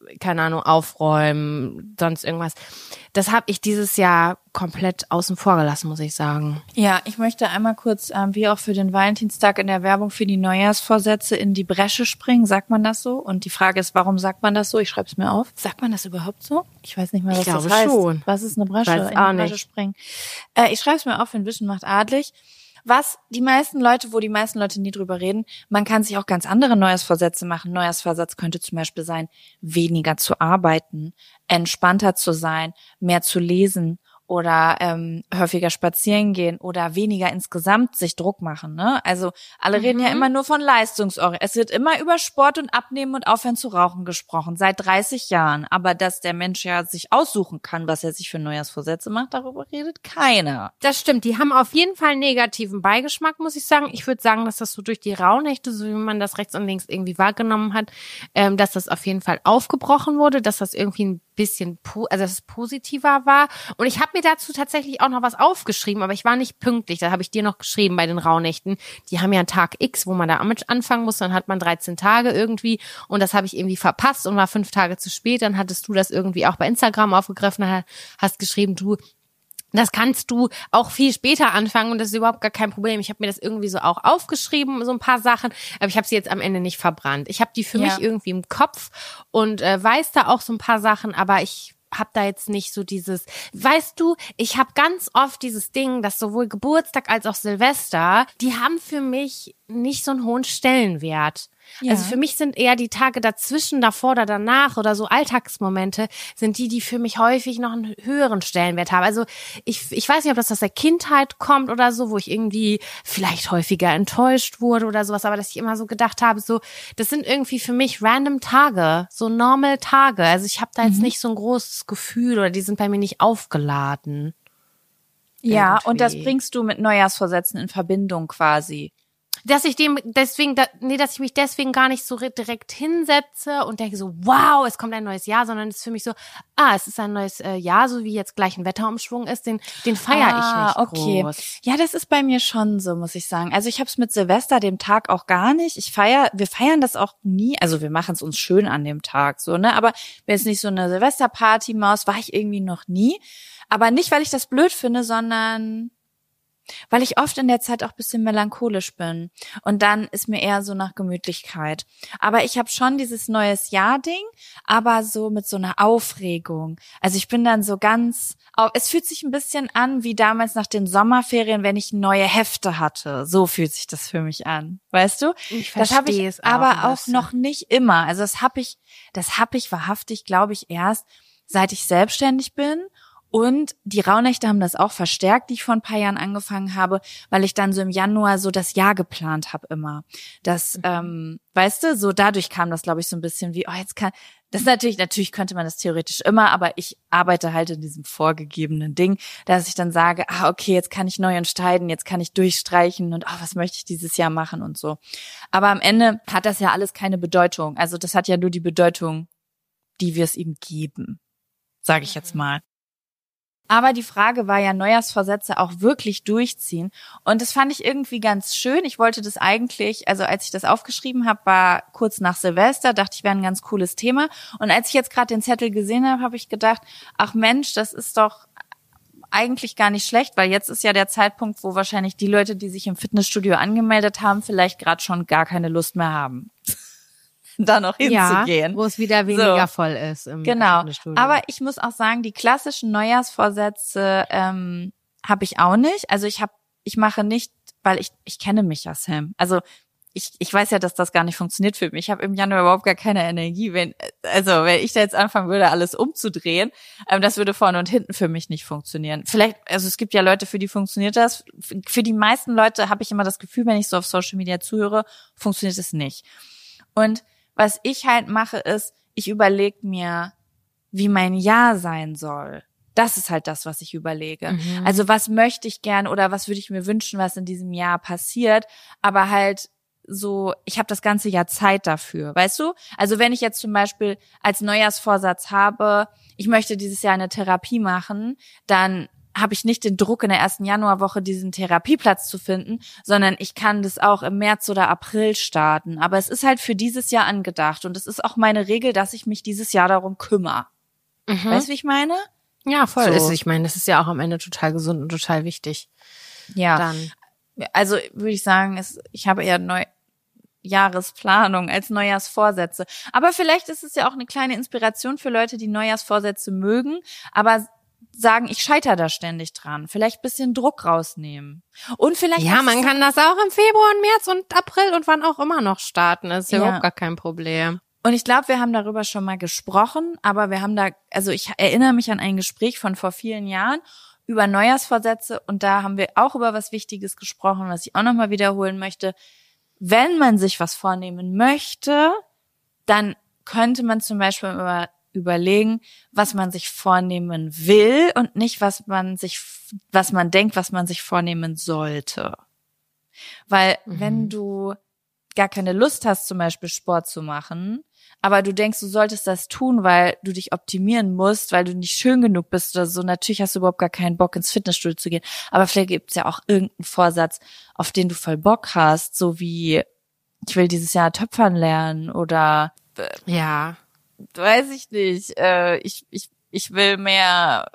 keine Ahnung, aufräumen, sonst irgendwas. Das habe ich dieses Jahr komplett außen vor gelassen, muss ich sagen. Ja, ich möchte einmal kurz, ähm, wie auch für den Valentinstag in der Werbung für die Neujahrsvorsätze, in die Bresche springen. Sagt man das so? Und die Frage ist, warum sagt man das so? Ich schreibe es mir auf. Sagt man das überhaupt so? Ich weiß nicht mal, was ich glaube das heißt. Schon. Was ist eine Bresche? Weiß in auch die Bresche nicht. springen. Äh, ich schreibe es mir auf, wenn Wissen macht adlig. Was die meisten Leute, wo die meisten Leute nie drüber reden, man kann sich auch ganz andere Neujahrsvorsätze machen. Neujahrsvorsatz könnte zum Beispiel sein, weniger zu arbeiten, entspannter zu sein, mehr zu lesen oder ähm, häufiger spazieren gehen oder weniger insgesamt sich Druck machen. Ne? Also alle Mhm. reden ja immer nur von Leistungsorientierung. Es wird immer über Sport und Abnehmen und Aufhören zu rauchen gesprochen, seit dreißig Jahren. Aber dass der Mensch ja sich aussuchen kann, was er sich für Neujahrsvorsätze macht, darüber redet keiner. Das stimmt, die haben auf jeden Fall einen negativen Beigeschmack, muss ich sagen. Ich würde sagen, dass das so durch die Rauhnächte, so wie man das rechts und links irgendwie wahrgenommen hat, ähm, dass das auf jeden Fall aufgebrochen wurde, dass das irgendwie ein bisschen, po- also dass es positiver war. Und ich habe mir dazu tatsächlich auch noch was aufgeschrieben, aber ich war nicht pünktlich. Da habe ich dir noch geschrieben bei den Rauhnächten. Die haben ja einen Tag X, wo man da anfangen muss. Dann hat man dreizehn Tage irgendwie. Und das habe ich irgendwie verpasst und war fünf Tage zu spät. Dann hattest du das irgendwie auch bei Instagram aufgegriffen, hast geschrieben, du, das kannst du auch viel später anfangen und das ist überhaupt gar kein Problem. Ich habe mir das irgendwie so auch aufgeschrieben, so ein paar Sachen, aber ich habe sie jetzt am Ende nicht verbrannt. Ich habe die für Ja. mich irgendwie im Kopf und äh, weiß da auch so ein paar Sachen, aber ich hab da jetzt nicht so dieses, weißt du, ich habe ganz oft dieses Ding, dass sowohl Geburtstag als auch Silvester, die haben für mich nicht so einen hohen Stellenwert. Ja. Also für mich sind eher die Tage dazwischen, davor oder danach oder so Alltagsmomente sind die, die für mich häufig noch einen höheren Stellenwert haben. Also ich, ich weiß nicht, ob das aus der Kindheit kommt oder so, wo ich irgendwie vielleicht häufiger enttäuscht wurde oder sowas, aber dass ich immer so gedacht habe, so, das sind irgendwie für mich random Tage, so normal Tage. Also ich habe da jetzt Mhm. nicht so ein großes Gefühl oder die sind bei mir nicht aufgeladen. Ja, Irgendwie. und das bringst du mit Neujahrsvorsätzen in Verbindung quasi. Dass ich dem deswegen, da, nee, dass ich mich deswegen gar nicht so direkt hinsetze und denke so, wow, es kommt ein neues Jahr, sondern es ist für mich so, ah, es ist ein neues äh, Jahr, so wie jetzt gleich ein Wetterumschwung ist, den, den feiere Ah, ich nicht okay. groß. Ja, das ist bei mir schon so, muss ich sagen. Also ich habe es mit Silvester, dem Tag, auch gar nicht. Ich feier, wir feiern das auch nie. Also wir machen es uns schön an dem Tag, so, ne? Aber wenn es nicht so eine Silvesterparty-Maus, war ich irgendwie noch nie. Aber nicht, weil ich das blöd finde, sondern weil ich oft in der Zeit auch ein bisschen melancholisch bin. Und dann ist mir eher so nach Gemütlichkeit. Aber ich habe schon dieses neues Jahr-Ding, aber so mit so einer Aufregung. Also ich bin dann so ganz, es fühlt sich ein bisschen an wie damals nach den Sommerferien, wenn ich neue Hefte hatte. So fühlt sich das für mich an. Weißt du? Ich Das habe verstehe ich es auch ein aber auch bisschen. noch nicht immer. Also das habe ich, das habe ich wahrhaftig, glaube ich, erst seit ich selbstständig bin. Und die Rauhnächte haben das auch verstärkt, die ich vor ein paar Jahren angefangen habe, weil ich dann so im Januar so das Jahr geplant habe immer. Das, mhm. ähm, weißt du, so dadurch kam das, glaube ich, so ein bisschen wie, oh, jetzt kann, das ist natürlich, natürlich könnte man das theoretisch immer, aber ich arbeite halt in diesem vorgegebenen Ding, dass ich dann sage, ah, okay, jetzt kann ich neu entscheiden, jetzt kann ich durchstreichen und, oh, was möchte ich dieses Jahr machen und so. Aber am Ende hat das ja alles keine Bedeutung. Also das hat ja nur die Bedeutung, die wir es ihm geben, sage ich jetzt mal. Aber die Frage war ja, Neujahrsvorsätze auch wirklich durchziehen. Und das fand ich irgendwie ganz schön. Ich wollte das eigentlich, also als ich das aufgeschrieben habe, war kurz nach Silvester, dachte ich, wäre ein ganz cooles Thema. Und als ich jetzt gerade den Zettel gesehen habe, habe ich gedacht, ach Mensch, das ist doch eigentlich gar nicht schlecht, weil jetzt ist ja der Zeitpunkt, wo wahrscheinlich die Leute, die sich im Fitnessstudio angemeldet haben, vielleicht gerade schon gar keine Lust mehr haben, da noch hinzugehen. Ja, wo es wieder weniger so. voll ist im Genau. Fitnessstudio. Aber ich muss auch sagen, die klassischen Neujahrsvorsätze ähm, habe ich auch nicht. Also ich habe, ich mache nicht, weil ich ich kenne mich ja, Sam. Also ich ich weiß ja, dass das gar nicht funktioniert für mich. Ich habe im Januar überhaupt gar keine Energie. Wenn also wenn ich da jetzt anfangen würde, alles umzudrehen, ähm, das würde vorne und hinten für mich nicht funktionieren. Vielleicht, also es gibt ja Leute, für die funktioniert das. Für die meisten Leute habe ich immer das Gefühl, wenn ich so auf Social Media zuhöre, funktioniert es nicht. Und was ich halt mache, ist, ich überlege mir, wie mein Jahr sein soll. Das ist halt das, was ich überlege. Mhm. Also was möchte ich gern oder was würde ich mir wünschen, was in diesem Jahr passiert, aber halt so, ich habe das ganze Jahr Zeit dafür, weißt du? Also wenn ich jetzt zum Beispiel als Neujahrsvorsatz habe, ich möchte dieses Jahr eine Therapie machen, dann habe ich nicht den Druck in der ersten Januarwoche diesen Therapieplatz zu finden, sondern ich kann das auch im März oder April starten. Aber es ist halt für dieses Jahr angedacht und es ist auch meine Regel, dass ich mich dieses Jahr darum kümmere. Mhm. Weißt du, wie ich meine? Ja, voll. So. Ist, ich meine, das ist ja auch am Ende total gesund und total wichtig. Ja. Dann. Also würde ich sagen, es, ich habe eher Neujahresplanung als Neujahrsvorsätze. Aber vielleicht ist es ja auch eine kleine Inspiration für Leute, die Neujahrsvorsätze mögen, aber sagen, ich scheitere da ständig dran. Vielleicht ein bisschen Druck rausnehmen. Und vielleicht ja, man kann das auch im Februar und März und April und wann auch immer noch starten. Das ist ja, ja überhaupt gar kein Problem. Und ich glaube, wir haben darüber schon mal gesprochen, aber wir haben da, also ich erinnere mich an ein Gespräch von vor vielen Jahren über Neujahrsvorsätze und da haben wir auch über was Wichtiges gesprochen, was ich auch nochmal wiederholen möchte. Wenn man sich was vornehmen möchte, dann könnte man zum Beispiel über überlegen, was man sich vornehmen will und nicht, was man sich, was man denkt, was man sich vornehmen sollte. Weil mhm. wenn du gar keine Lust hast, zum Beispiel Sport zu machen, aber du denkst, du solltest das tun, weil du dich optimieren musst, weil du nicht schön genug bist oder so, natürlich hast du überhaupt gar keinen Bock, ins Fitnessstudio zu gehen. Aber vielleicht gibt's ja auch irgendeinen Vorsatz, auf den du voll Bock hast, so wie, ich will dieses Jahr Töpfern lernen oder äh, ja, weiß ich nicht, äh, ich, ich, ich will mehr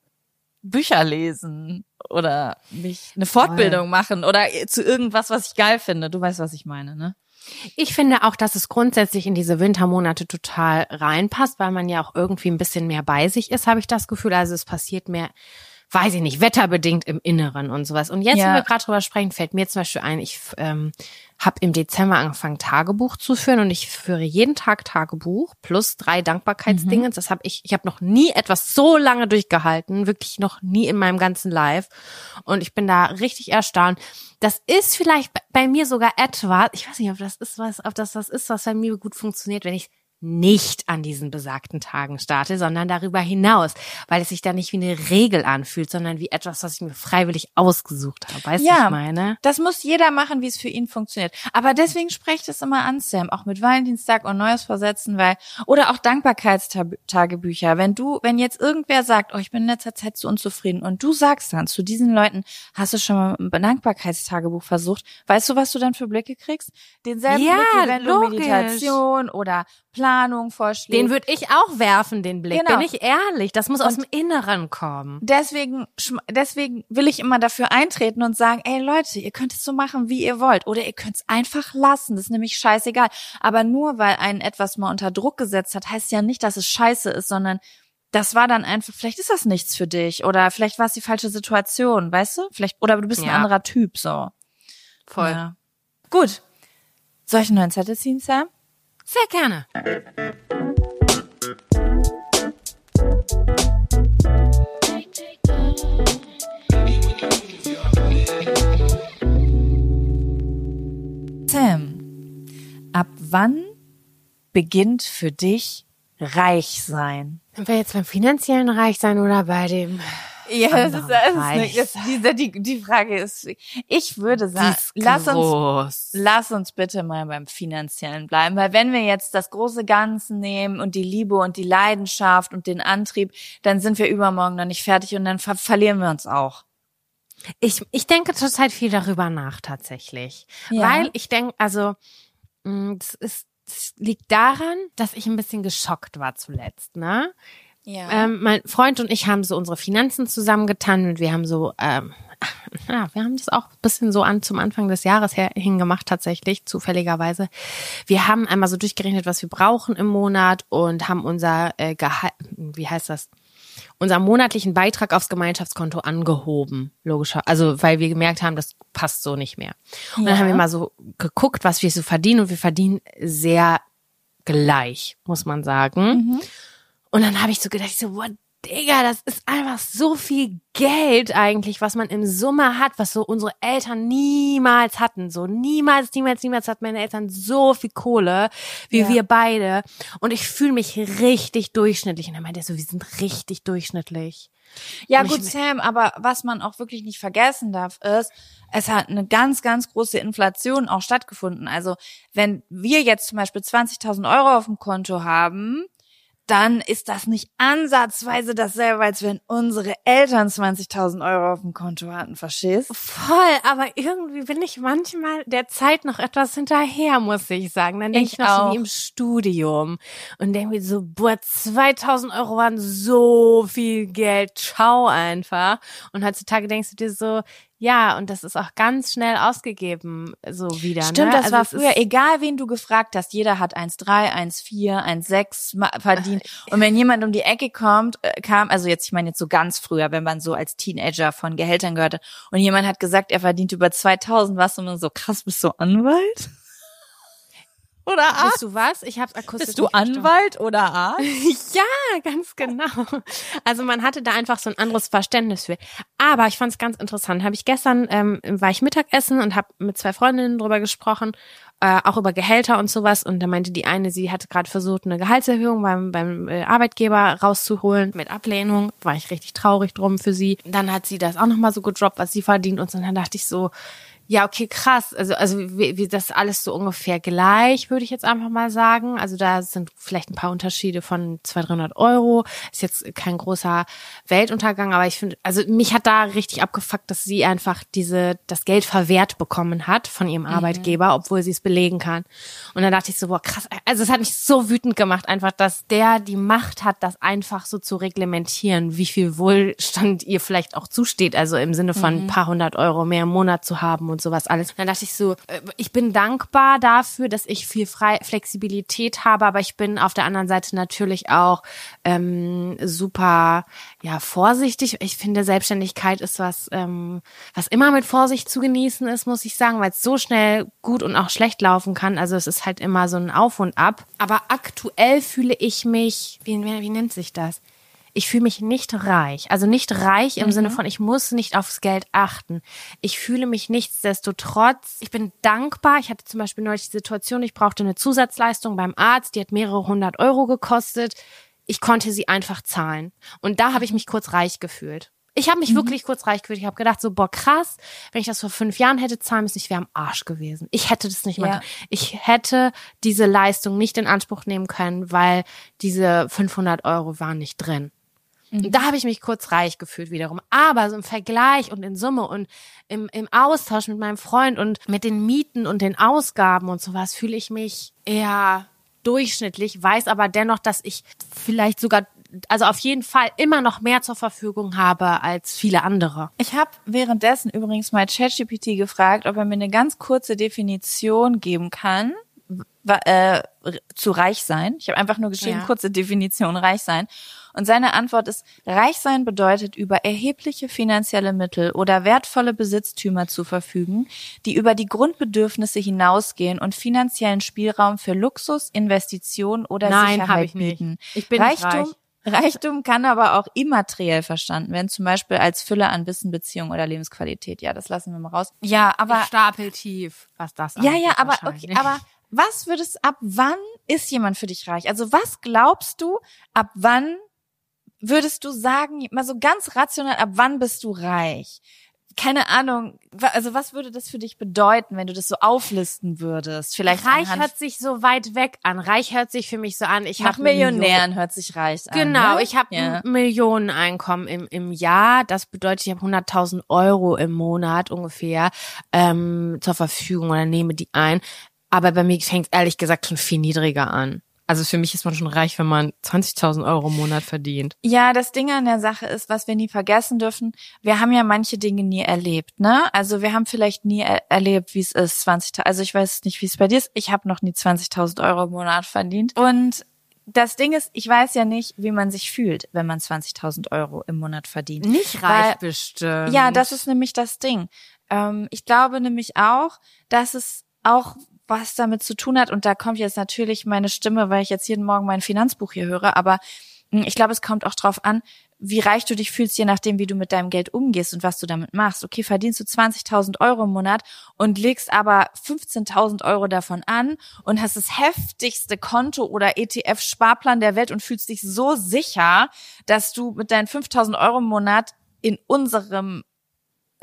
Bücher lesen oder mich eine Fortbildung oh. machen oder zu irgendwas, was ich geil finde. Du weißt, was ich meine, ne? Ich finde auch, dass es grundsätzlich in diese Wintermonate total reinpasst, weil man ja auch irgendwie ein bisschen mehr bei sich ist, habe ich das Gefühl. Also es passiert mehr, weiß ich nicht, wetterbedingt im Inneren und sowas. Und jetzt, ja. wenn wir gerade drüber sprechen, fällt mir zum Beispiel ein, ich ähm, habe im Dezember angefangen, Tagebuch zu führen und ich führe jeden Tag Tagebuch plus drei Dankbarkeitsdinge. Mhm. Das habe ich, ich habe noch nie etwas so lange durchgehalten, wirklich noch nie in meinem ganzen Life. Und ich bin da richtig erstaunt. Das ist vielleicht bei mir sogar etwas, ich weiß nicht, ob das ist was, ob das was ist, was bei mir gut funktioniert, wenn ich nicht an diesen besagten Tagen starte, sondern darüber hinaus, weil es sich dann nicht wie eine Regel anfühlt, sondern wie etwas, was ich mir freiwillig ausgesucht habe. Weißt du, ja, was ich meine? Das muss jeder machen, wie es für ihn funktioniert. Aber deswegen spreche ich das immer an, Sam, auch mit Valentinstag und Neujahrsvorsätzen, weil, oder auch Dankbarkeitstagebücher. Wenn du, wenn jetzt irgendwer sagt, oh, ich bin in letzter Zeit so unzufrieden und du sagst dann zu diesen Leuten, hast du schon mal ein Dankbarkeitstagebuch versucht, weißt du, was du dann für Blicke kriegst? Denselben ja, Blick, wie wenn logisch. du Meditation oder Planung vorschlägst. Den würde ich auch werfen, den Blick. Genau. Bin ich ehrlich. Das muss und aus dem Inneren kommen. Deswegen, deswegen will ich immer dafür eintreten und sagen, ey Leute, ihr könnt es so machen, wie ihr wollt. Oder ihr könnt es einfach lassen. Das ist nämlich scheißegal. Aber nur weil einen etwas mal unter Druck gesetzt hat, heißt ja nicht, dass es scheiße ist, sondern das war dann einfach, vielleicht ist das nichts für dich. Oder vielleicht war es die falsche Situation, weißt du? Vielleicht, oder du bist ein ja. anderer Typ, so. Voll. Ja. Gut. Soll ich einen neuen Zettel ziehen, Sam? Sehr gerne. Sam, ab wann beginnt für dich reich sein? Sind wir jetzt beim finanziellen Reich-Sein oder bei dem... Ja, das ist, das ist nicht, das, die, die, die Frage ist, ich würde sagen, lass uns, lass uns bitte mal beim Finanziellen bleiben, weil wenn wir jetzt das große Ganze nehmen und die Liebe und die Leidenschaft und den Antrieb, dann sind wir übermorgen noch nicht fertig und dann ver- verlieren wir uns auch. Ich, ich denke zurzeit viel darüber nach, tatsächlich. Ja. Weil ich denke, also, das ist, das liegt daran, dass ich ein bisschen geschockt war zuletzt, ne? Ja. Ähm, mein Freund und ich haben so unsere Finanzen zusammengetan und wir haben so, ähm, ja, wir haben das auch ein bisschen so an zum Anfang des Jahres her hingemacht, tatsächlich, zufälligerweise. Wir haben einmal so durchgerechnet, was wir brauchen im Monat und haben unser äh, Gehalt, wie heißt das, unseren monatlichen Beitrag aufs Gemeinschaftskonto angehoben, logischer, also weil wir gemerkt haben, das passt so nicht mehr. Und ja. dann haben wir mal so geguckt, was wir so verdienen und wir verdienen sehr gleich, muss man sagen. Mhm. Und dann habe ich so gedacht, ich so, boah, Digga, das ist einfach so viel Geld eigentlich, was man im Summe hat, was so unsere Eltern niemals hatten. So niemals, niemals, niemals hatten meine Eltern so viel Kohle wie ja. wir beide. Und ich fühle mich richtig durchschnittlich. Und dann meinte er so, wir sind richtig durchschnittlich. Ja gut, Sam, aber was man auch wirklich nicht vergessen darf, ist, es hat eine ganz, ganz große Inflation auch stattgefunden. Also wenn wir jetzt zum Beispiel zwanzigtausend Euro auf dem Konto haben, dann ist das nicht ansatzweise dasselbe, als wenn unsere Eltern zwanzigtausend Euro auf dem Konto hatten, verstehst? Voll, aber irgendwie bin ich manchmal der Zeit noch etwas hinterher, muss ich sagen. Dann denke ich, Ich noch so auch. wie im Studium und denke mir so, boah, zweitausend Euro waren so viel Geld, ciao einfach. Und heutzutage denkst du dir so, ja, und das ist auch ganz schnell ausgegeben, so wieder. Stimmt, ne? das Also war es früher, ist, egal wen du gefragt hast, jeder hat eins Komma drei, eins Komma vier, eins Komma sechs ma- verdient. Und wenn jemand um die Ecke kommt, äh, kam, also jetzt, ich meine jetzt so ganz früher, wenn man so als Teenager von Gehältern gehörte und jemand hat gesagt, er verdient über zweitausend, warst du immer so, krass, bist du Anwalt? Oder Arzt? bist du was? Ich hab's akustisch Bist du nicht verstanden. Anwalt oder Arzt? Ja, ganz genau. Also man hatte da einfach so ein anderes Verständnis für. Aber ich fand es ganz interessant. Habe ich gestern, ähm, war ich Mittagessen und habe mit zwei Freundinnen drüber gesprochen, äh, auch über Gehälter und sowas. Und da meinte die eine, sie hatte gerade versucht, eine Gehaltserhöhung beim, beim äh, Arbeitgeber rauszuholen mit Ablehnung. War ich richtig traurig drum für sie. Dann hat sie das auch nochmal so gedroppt, was sie verdient. Und so, dann dachte ich so, ja, okay, krass. Also, also wie, wie das alles so ungefähr gleich, würde ich jetzt einfach mal sagen. Also da sind vielleicht ein paar Unterschiede von zweihundert, dreihundert Euro. Ist jetzt kein großer Weltuntergang, aber ich finde, also mich hat da richtig abgefuckt, dass sie einfach diese, das Geld verwehrt bekommen hat von ihrem Arbeitgeber, obwohl sie es belegen kann. Und dann dachte ich so, boah, krass. Also es hat mich so wütend gemacht, einfach, dass der die Macht hat, das einfach so zu reglementieren, wie viel Wohlstand ihr vielleicht auch zusteht. Also im Sinne von ein paar hundert Euro mehr im Monat zu haben und sowas alles. Dann dachte ich so, äh, ich bin dankbar dafür, dass ich viel Frei Flexibilität habe, aber ich bin auf der anderen Seite natürlich auch ähm, super ja vorsichtig. Ich finde, Selbstständigkeit ist was, ähm, was immer mit Vorsicht zu genießen ist, muss ich sagen, weil es so schnell gut und auch schlecht laufen kann. Also es ist halt immer so ein Auf und Ab. Aber aktuell fühle ich mich, wie, wie, wie nennt sich das? Ich fühle mich nicht reich. Also nicht reich im mhm. Sinne von, ich muss nicht aufs Geld achten. Ich fühle mich nichtsdestotrotz, ich bin dankbar. Ich hatte zum Beispiel neulich die Situation, ich brauchte eine Zusatzleistung beim Arzt, die hat mehrere hundert Euro gekostet. Ich konnte sie einfach zahlen. Und da habe ich mich kurz reich gefühlt. Ich habe mich mhm. wirklich kurz reich gefühlt. Ich habe gedacht so, boah, krass, wenn ich das vor fünf Jahren hätte zahlen müssen, ich wäre am Arsch gewesen. Ich hätte das nicht mehr. Ja. Ich hätte diese Leistung nicht in Anspruch nehmen können, weil diese fünfhundert Euro waren nicht drin. Und da habe ich mich kurz reich gefühlt wiederum. Aber so im Vergleich und in Summe und im, im Austausch mit meinem Freund und mit den Mieten und den Ausgaben und sowas fühle ich mich eher durchschnittlich, weiß aber dennoch, dass ich vielleicht sogar, also auf jeden Fall immer noch mehr zur Verfügung habe als viele andere. Ich habe währenddessen übrigens mal ChatGPT gefragt, ob er mir eine ganz kurze Definition geben kann, äh, zu reich sein. Ich habe einfach nur geschrieben, ja. kurze Definition, reich sein. Und seine Antwort ist, reich sein bedeutet, über erhebliche finanzielle Mittel oder wertvolle Besitztümer zu verfügen, die über die Grundbedürfnisse hinausgehen und finanziellen Spielraum für Luxus, Investition oder Nein, Sicherheit ich bieten. Nicht. Ich bin Reichtum, nicht reich. Reichtum kann aber auch immateriell verstanden werden, zum Beispiel als Fülle an Wissen, Beziehung oder Lebensqualität. Ja, das lassen wir mal raus. Ja, aber ich stapel tief, was das Ja, ja, aber okay, aber was würdest, ab wann ist jemand für dich reich? Also was glaubst du, ab wann würdest du sagen, mal so ganz rational, ab wann bist du reich? Keine Ahnung, also was würde das für dich bedeuten, wenn du das so auflisten würdest? Vielleicht reich hört sich so weit weg an. Reich hört sich für mich so an, ich habe Millionären Millionen. Hört sich reich an. Genau, ne? ich habe ja. ein Millioneneinkommen im im Jahr. Das bedeutet, ich habe hunderttausend Euro im Monat ungefähr ähm, zur Verfügung oder nehme die ein. Aber bei mir fängt es ehrlich gesagt schon viel niedriger an. Also für mich ist man schon reich, wenn man zwanzigtausend Euro im Monat verdient. Ja, das Ding an der Sache ist, was wir nie vergessen dürfen, wir haben ja manche Dinge nie erlebt, ne? Also wir haben vielleicht nie er- erlebt, wie es ist, zwanzig, also ich weiß nicht, wie es bei dir ist, ich habe noch nie zwanzigtausend Euro im Monat verdient. Und das Ding ist, ich weiß ja nicht, wie man sich fühlt, wenn man zwanzigtausend Euro im Monat verdient. Nicht reich Weil, bestimmt. Ja, das ist nämlich das Ding. Ähm, ich glaube nämlich auch, dass es auch was damit zu tun hat, und da kommt jetzt natürlich meine Stimme, weil ich jetzt jeden Morgen mein Finanzbuch hier höre, aber ich glaube, es kommt auch drauf an, wie reich du dich fühlst, je nachdem, wie du mit deinem Geld umgehst und was du damit machst. Okay, verdienst du zwanzigtausend Euro im Monat und legst aber fünfzehntausend Euro davon an und hast das heftigste Konto oder E T F-Sparplan der Welt und fühlst dich so sicher, dass du mit deinen fünftausend Euro im Monat in unserem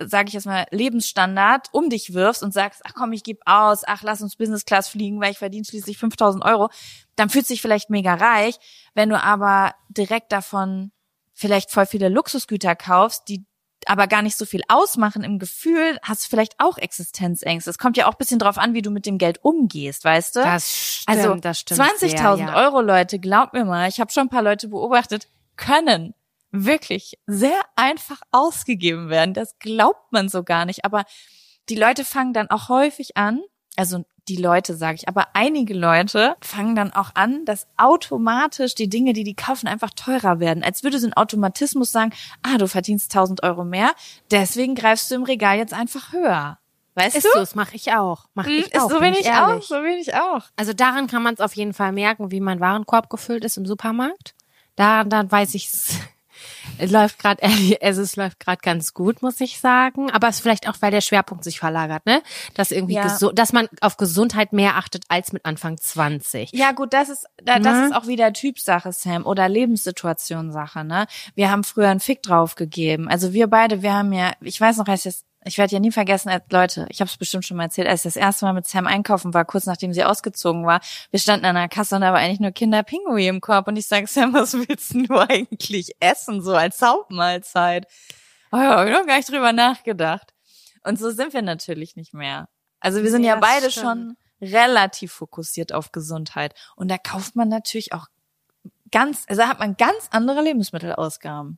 sage ich jetzt mal, Lebensstandard um dich wirfst und sagst, ach komm, ich gebe aus, ach lass uns Business Class fliegen, weil ich verdiene schließlich fünftausend Euro, dann fühlst du dich vielleicht mega reich. Wenn du aber direkt davon vielleicht voll viele Luxusgüter kaufst, die aber gar nicht so viel ausmachen im Gefühl, hast du vielleicht auch Existenzängste. Es kommt ja auch ein bisschen drauf an, wie du mit dem Geld umgehst, weißt du? Das stimmt, also das stimmt zwanzigtausend sehr, ja. Euro, Leute, glaubt mir mal, ich habe schon ein paar Leute beobachtet, können wirklich sehr einfach ausgegeben werden. Das glaubt man so gar nicht. Aber die Leute fangen dann auch häufig an, also die Leute sage ich, aber einige Leute fangen dann auch an, dass automatisch die Dinge, die die kaufen, einfach teurer werden. Als würde so ein Automatismus sagen, ah, du verdienst tausend Euro mehr, deswegen greifst du im Regal jetzt einfach höher. Weißt ist du? so, das mache ich auch. Mach Hm, ich auch. ist so bin bin ich ich auch, ehrlich. so bin ich auch. Also daran kann man es auf jeden Fall merken, wie mein Warenkorb gefüllt ist im Supermarkt. Da, dann weiß ich es. Es läuft gerade, also es läuft gerade ganz gut, muss ich sagen. Aber es ist vielleicht auch, weil der Schwerpunkt sich verlagert, ne? Dass irgendwie Ja. gesu- dass man auf Gesundheit mehr achtet als mit Anfang zwanzig. Ja gut, das ist da, das Ne? ist auch wieder Typsache, Sam, oder Lebenssituationssache, ne? Wir haben früher einen Fick drauf gegeben. Also wir beide, wir haben ja, ich weiß noch, als ich das, ich werde ja nie vergessen, als Leute, ich habe es bestimmt schon mal erzählt, als ich das erste Mal mit Sam einkaufen war, kurz nachdem sie ausgezogen war, wir standen an der Kasse und da war eigentlich nur Kinderpinguin im Korb und ich sage, Sam, was willst du eigentlich essen, so als Hauptmahlzeit? Oh ja, hab ich noch gar nicht drüber nachgedacht. Und so sind wir natürlich nicht mehr. Also wir sind Nee, ja das beide stimmt. schon relativ fokussiert auf Gesundheit. Und da kauft man natürlich auch ganz, also da hat man ganz andere Lebensmittelausgaben.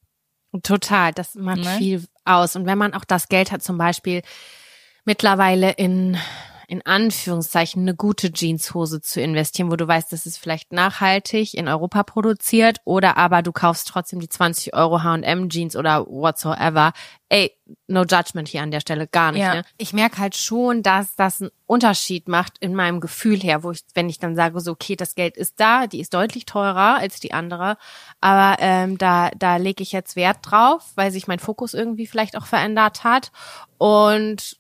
Total, das macht Ne? viel aus. Und wenn man auch das Geld hat, zum Beispiel mittlerweile in in Anführungszeichen eine gute Jeanshose zu investieren, wo du weißt, das ist vielleicht nachhaltig in Europa produziert, oder aber du kaufst trotzdem die zwanzig Euro H und M Jeans oder whatsoever. Ey, no judgment hier an der Stelle, gar nicht. Ja. Ne? Ich merke halt schon, dass das einen Unterschied macht in meinem Gefühl her, wo ich, wenn ich dann sage, so okay, das Geld ist da, die ist deutlich teurer als die andere, aber ähm, da da lege ich jetzt Wert drauf, weil sich mein Fokus irgendwie vielleicht auch verändert hat und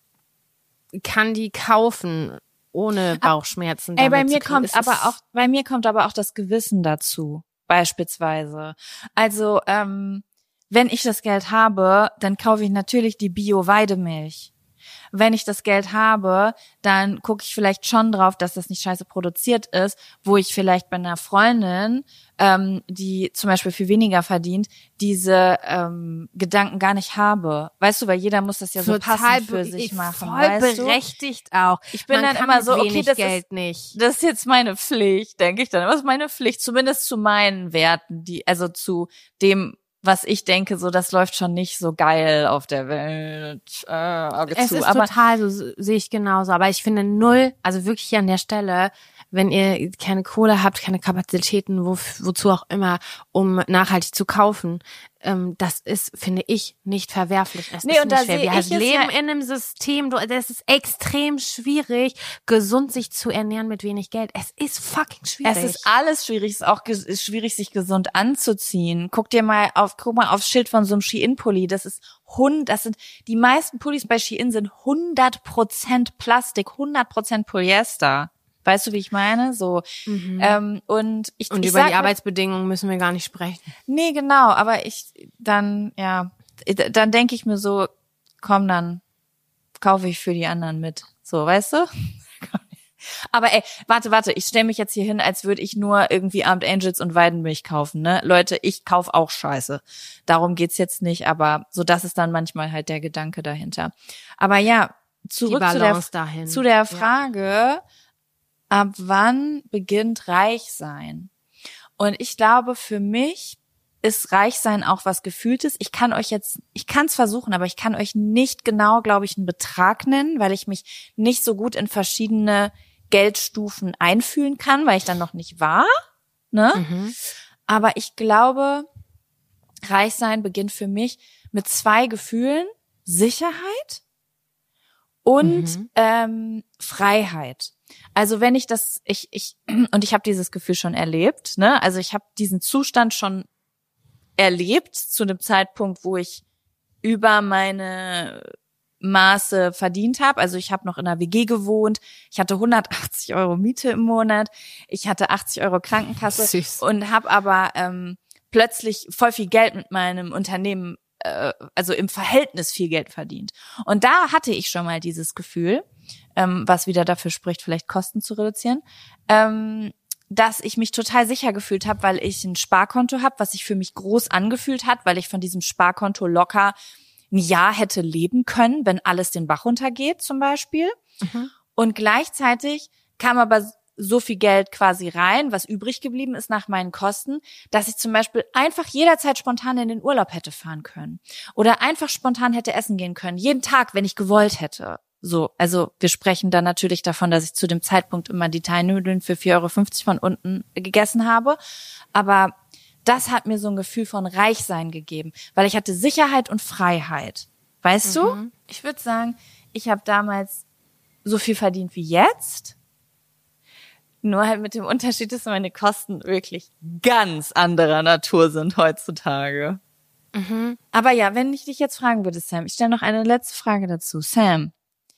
kann die kaufen ohne Bauchschmerzen. Ey, bei damit zu mir kriegen. kommt Es aber ist- auch, bei mir kommt aber auch das Gewissen dazu, beispielsweise. Also, ähm, wenn ich das Geld habe, dann kaufe ich natürlich die Bio-Weidemilch. Wenn ich das Geld habe, dann gucke ich vielleicht schon drauf, dass das nicht scheiße produziert ist, wo ich vielleicht bei einer Freundin, ähm, die zum Beispiel viel weniger verdient, diese ähm, Gedanken gar nicht habe. Weißt du, weil jeder muss das ja so passend für be- sich ich- machen. voll weißt du? berechtigt auch. Ich bin Man dann kann immer mit so, okay, wenig das Geld ist, nicht. das ist jetzt meine Pflicht, denke ich dann. Was ist meine Pflicht? Zumindest zu meinen Werten, die, also zu dem, was ich denke, so, das läuft schon nicht so geil auf der Welt. Äh, Auge Es zu. ist Aber total, so so sehe ich genauso. Aber ich finde null, also wirklich hier an der Stelle, wenn ihr keine Kohle habt, keine Kapazitäten, wo, wozu auch immer, um nachhaltig zu kaufen, ähm, das ist, finde ich, nicht verwerflich. Es Nee, ist und nicht da schwer. sehe Wir ich es leben ja- in einem System, du, das ist extrem schwierig, gesund sich zu ernähren mit wenig Geld. Es ist fucking schwierig. es ist alles schwierig. Es ist auch ge- ist schwierig, sich gesund anzuziehen. Guck dir mal auf, guck mal aufs Schild von so einem Shein-Pulli. Das ist hund, das sind, die meisten Pullis bei Shein sind hundert Prozent Plastik, hundert Prozent Polyester. Weißt du, wie ich meine? So, ähm, und ich, Und ich über sag die mal- Arbeitsbedingungen müssen wir gar nicht sprechen. Nee, genau, aber ich dann, ja, dann denke ich mir so, komm, dann kaufe ich für die anderen mit. So, weißt du? Aber ey, warte, warte, ich stelle mich jetzt hier hin, als würde ich nur irgendwie Armed Angels und Weidenmilch kaufen, ne? Leute, ich kauf auch Scheiße. Darum geht's jetzt nicht, aber so, das ist dann manchmal halt der Gedanke dahinter. Aber ja, zurück zu der, Balance dahin. zu der Ja. Frage, ab wann beginnt Reichsein? Und ich glaube, für mich ist Reichsein auch was Gefühltes. Ich kann euch jetzt, ich kann es versuchen, aber ich kann euch nicht genau, glaube ich, einen Betrag nennen, weil ich mich nicht so gut in verschiedene Geldstufen einfühlen kann, weil ich dann noch nicht war. Ne? Mhm. Aber ich glaube, Reichsein beginnt für mich mit zwei Gefühlen: Sicherheit und Mhm. ähm, Freiheit. Also wenn ich das, ich, ich, und ich habe dieses Gefühl schon erlebt, ne? Also ich habe diesen Zustand schon erlebt zu einem Zeitpunkt, wo ich über meine Maße verdient habe. Also ich habe noch in einer W G gewohnt, ich hatte hundertachtzig Euro Miete im Monat, ich hatte achtzig Euro Krankenkasse Süß. und habe aber ähm, plötzlich voll viel Geld mit meinem Unternehmen äh, also im Verhältnis viel Geld verdient. Und da hatte ich schon mal dieses Gefühl, ähm, was wieder dafür spricht, vielleicht Kosten zu reduzieren, ähm, dass ich mich total sicher gefühlt habe, weil ich ein Sparkonto habe, was sich für mich groß angefühlt hat, weil ich von diesem Sparkonto locker ein Jahr hätte leben können, wenn alles den Bach runtergeht zum Beispiel. Mhm. Und gleichzeitig kam aber so viel Geld quasi rein, was übrig geblieben ist nach meinen Kosten, dass ich zum Beispiel einfach jederzeit spontan in den Urlaub hätte fahren können. Oder einfach spontan hätte essen gehen können. Jeden Tag, wenn ich gewollt hätte. So, also wir sprechen dann natürlich davon, dass ich zu dem Zeitpunkt immer die Thai-Nudeln für vier Euro fünfzig von unten gegessen habe. Aber das hat mir so ein Gefühl von Reichsein gegeben, weil ich hatte Sicherheit und Freiheit. Weißt mhm. du? Ich würde sagen, ich habe damals so viel verdient wie jetzt. Nur halt mit dem Unterschied, dass meine Kosten wirklich ganz anderer Natur sind heutzutage. Mhm. Aber ja, wenn ich dich jetzt fragen würde, Sam, ich stelle noch eine letzte Frage dazu. Sam,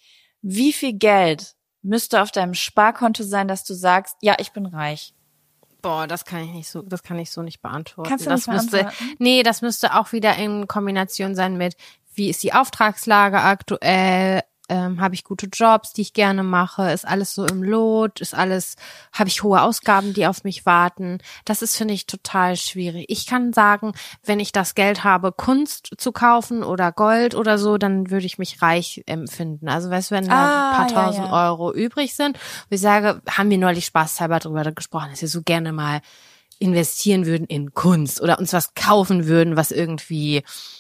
wie viel Geld müsste auf deinem Sparkonto sein, dass du sagst, ja, ich bin reich? Boah, das kann ich nicht so, das kann ich so nicht beantworten. Kannst du das nicht müsste, beantworten? Nee, das müsste auch wieder in Kombination sein mit, wie ist die Auftragslage aktuell? Ähm, habe ich gute Jobs, die ich gerne mache? Ist alles so im Lot? Ist alles, habe ich hohe Ausgaben, die auf mich warten? Das ist, finde ich, total schwierig. Ich kann sagen, wenn ich das Geld habe, Kunst zu kaufen oder Gold oder so, dann würde ich mich reich empfinden. Also weißt du, wenn da Ah, ein paar ja, tausend ja. Euro übrig sind, wo ich sage, haben wir neulich spaßhalber drüber gesprochen, dass wir so gerne mal investieren würden in Kunst oder uns was kaufen würden, was irgendwie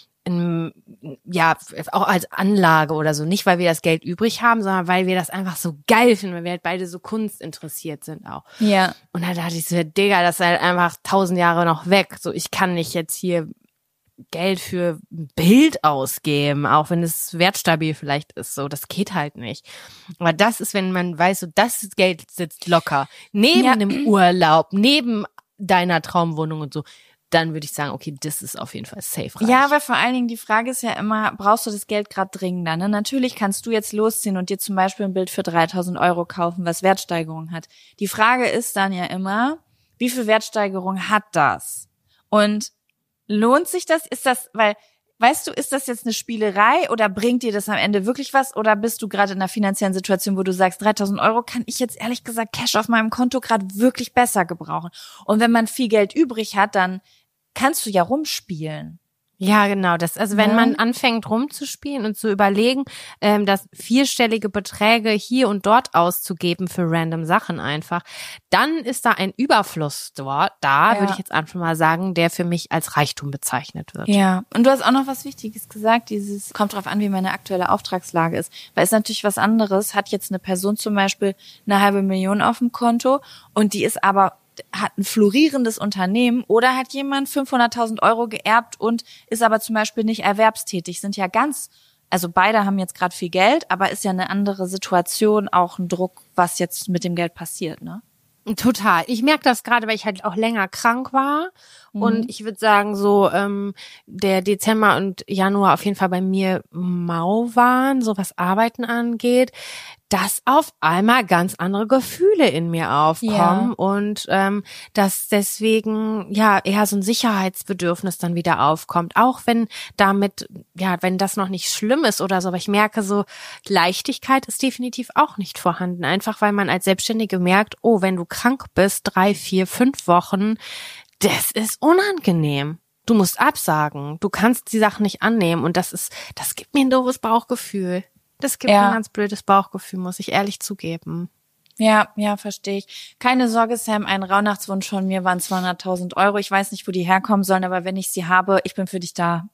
in, ja, auch als Anlage oder so. Nicht, weil wir das Geld übrig haben, sondern weil wir das einfach so geil finden, weil wir halt beide so kunstinteressiert sind auch. Ja. Und da dachte ich so, Digga, das ist halt einfach tausend Jahre noch weg. So, ich kann nicht jetzt hier Geld für ein Bild ausgeben, auch wenn es wertstabil vielleicht ist. So, das geht halt nicht. Aber das ist, wenn man weiß, so, das Geld sitzt locker neben Ja. einem Urlaub, neben deiner Traumwohnung und so, dann würde ich sagen, okay, das ist auf jeden Fall safe reich. Ja, aber vor allen Dingen die Frage ist ja immer, brauchst du das Geld gerade dringender? Ne? Natürlich kannst du jetzt losziehen und dir zum Beispiel ein Bild für dreitausend Euro kaufen, was Wertsteigerung hat. Die Frage ist dann ja immer, wie viel Wertsteigerung hat das? Und lohnt sich das? Ist das, weil, weißt du, ist das jetzt eine Spielerei oder bringt dir das am Ende wirklich was? Oder bist du gerade in einer finanziellen Situation, wo du sagst, dreitausend Euro kann ich jetzt ehrlich gesagt Cash auf meinem Konto gerade wirklich besser gebrauchen? Und wenn man viel Geld übrig hat, dann kannst du ja rumspielen. Ja, genau. Das, also wenn Ja. man anfängt rumzuspielen und zu überlegen, ähm, dass vierstellige Beträge hier und dort auszugeben für random Sachen einfach, dann ist da ein Überfluss dort, da Ja. würde ich jetzt einfach mal sagen, der für mich als Reichtum bezeichnet wird. Ja, und du hast auch noch was Wichtiges gesagt, dieses, kommt drauf an, wie meine aktuelle Auftragslage ist, weil es natürlich was anderes, hat jetzt eine Person zum Beispiel eine halbe Million auf dem Konto und die ist aber hat ein florierendes Unternehmen oder hat jemand fünfhunderttausend Euro geerbt und ist aber zum Beispiel nicht erwerbstätig, sind ja ganz, also beide haben jetzt gerade viel Geld, aber ist ja eine andere Situation, auch ein Druck, was jetzt mit dem Geld passiert, ne? Total. Ich merke das gerade, weil ich halt auch länger krank war. Mhm. Und ich würde sagen, so ähm, der Dezember und Januar auf jeden Fall bei mir mau waren, so was Arbeiten angeht, dass auf einmal ganz andere Gefühle in mir aufkommen Ja. und ähm, dass deswegen ja eher so ein Sicherheitsbedürfnis dann wieder aufkommt. Auch wenn damit, ja, wenn das noch nicht schlimm ist oder so, aber ich merke so, Leichtigkeit ist definitiv auch nicht vorhanden. Einfach weil man als Selbstständige merkt, oh, wenn du krank bist, drei, vier, fünf Wochen, das ist unangenehm. Du musst absagen. Du kannst die Sachen nicht annehmen und das ist, das gibt mir ein doofes Bauchgefühl. Das gibt Ja. mir ein ganz blödes Bauchgefühl, muss ich ehrlich zugeben. Ja, ja, verstehe ich. Keine Sorge, Sam, ein Rauhnachtswunsch von mir waren zweihunderttausend Euro. Ich weiß nicht, wo die herkommen sollen, aber wenn ich sie habe, ich bin für dich da.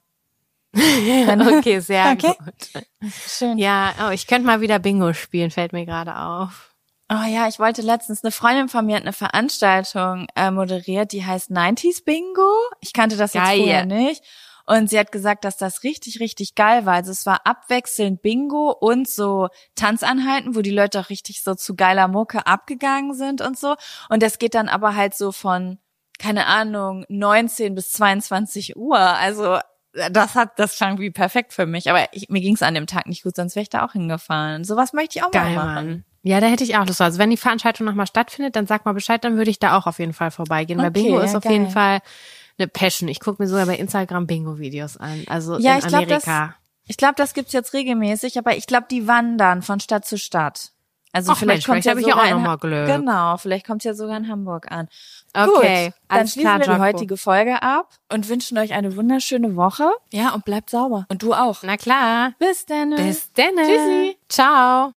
Okay, sehr Okay. gut. Schön. Ja, oh, ich könnte mal wieder Bingo spielen, fällt mir gerade auf. Oh ja, ich wollte letztens, eine Freundin von mir hat eine Veranstaltung äh, moderiert, die heißt neunziger Bingo. Ich kannte das jetzt Geil. vorher nicht. Und sie hat gesagt, dass das richtig, richtig geil war. Also es war abwechselnd Bingo und so Tanzeinheiten, wo die Leute auch richtig so zu geiler Mucke abgegangen sind und so. Und das geht dann aber halt so von, keine Ahnung, neunzehn bis zweiundzwanzig Uhr. Also das hat, das klang wie perfekt für mich. Aber ich, mir ging es an dem Tag nicht gut, sonst wäre ich da auch hingefahren. Sowas möchte ich auch Geil, mal machen. Mann. Ja, da hätte ich auch Lust. Also wenn die Veranstaltung nochmal stattfindet, dann sag mal Bescheid, dann würde ich da auch auf jeden Fall vorbeigehen. Weil Okay, Bingo ist ja, auf jeden geil. Fall eine Passion. Ich gucke mir sogar bei Instagram Bingo-Videos an. Also Ja, in ich glaub, Amerika. das, ich glaube, das gibt's jetzt regelmäßig, aber ich glaube, die wandern von Stadt zu Stadt. Also Ach vielleicht Mensch, kommt ja vielleicht hab ich ja sogar auch in, noch mal Glück. Genau, vielleicht kommt ja sogar in Hamburg an. Okay, Gut, dann alles schließen klar, wir die Jaco. heutige Folge ab und wünschen euch eine wunderschöne Woche. Ja, und bleibt sauber. Und du auch. Na klar. Bis dann. Bis dann. Tschüssi. Ciao.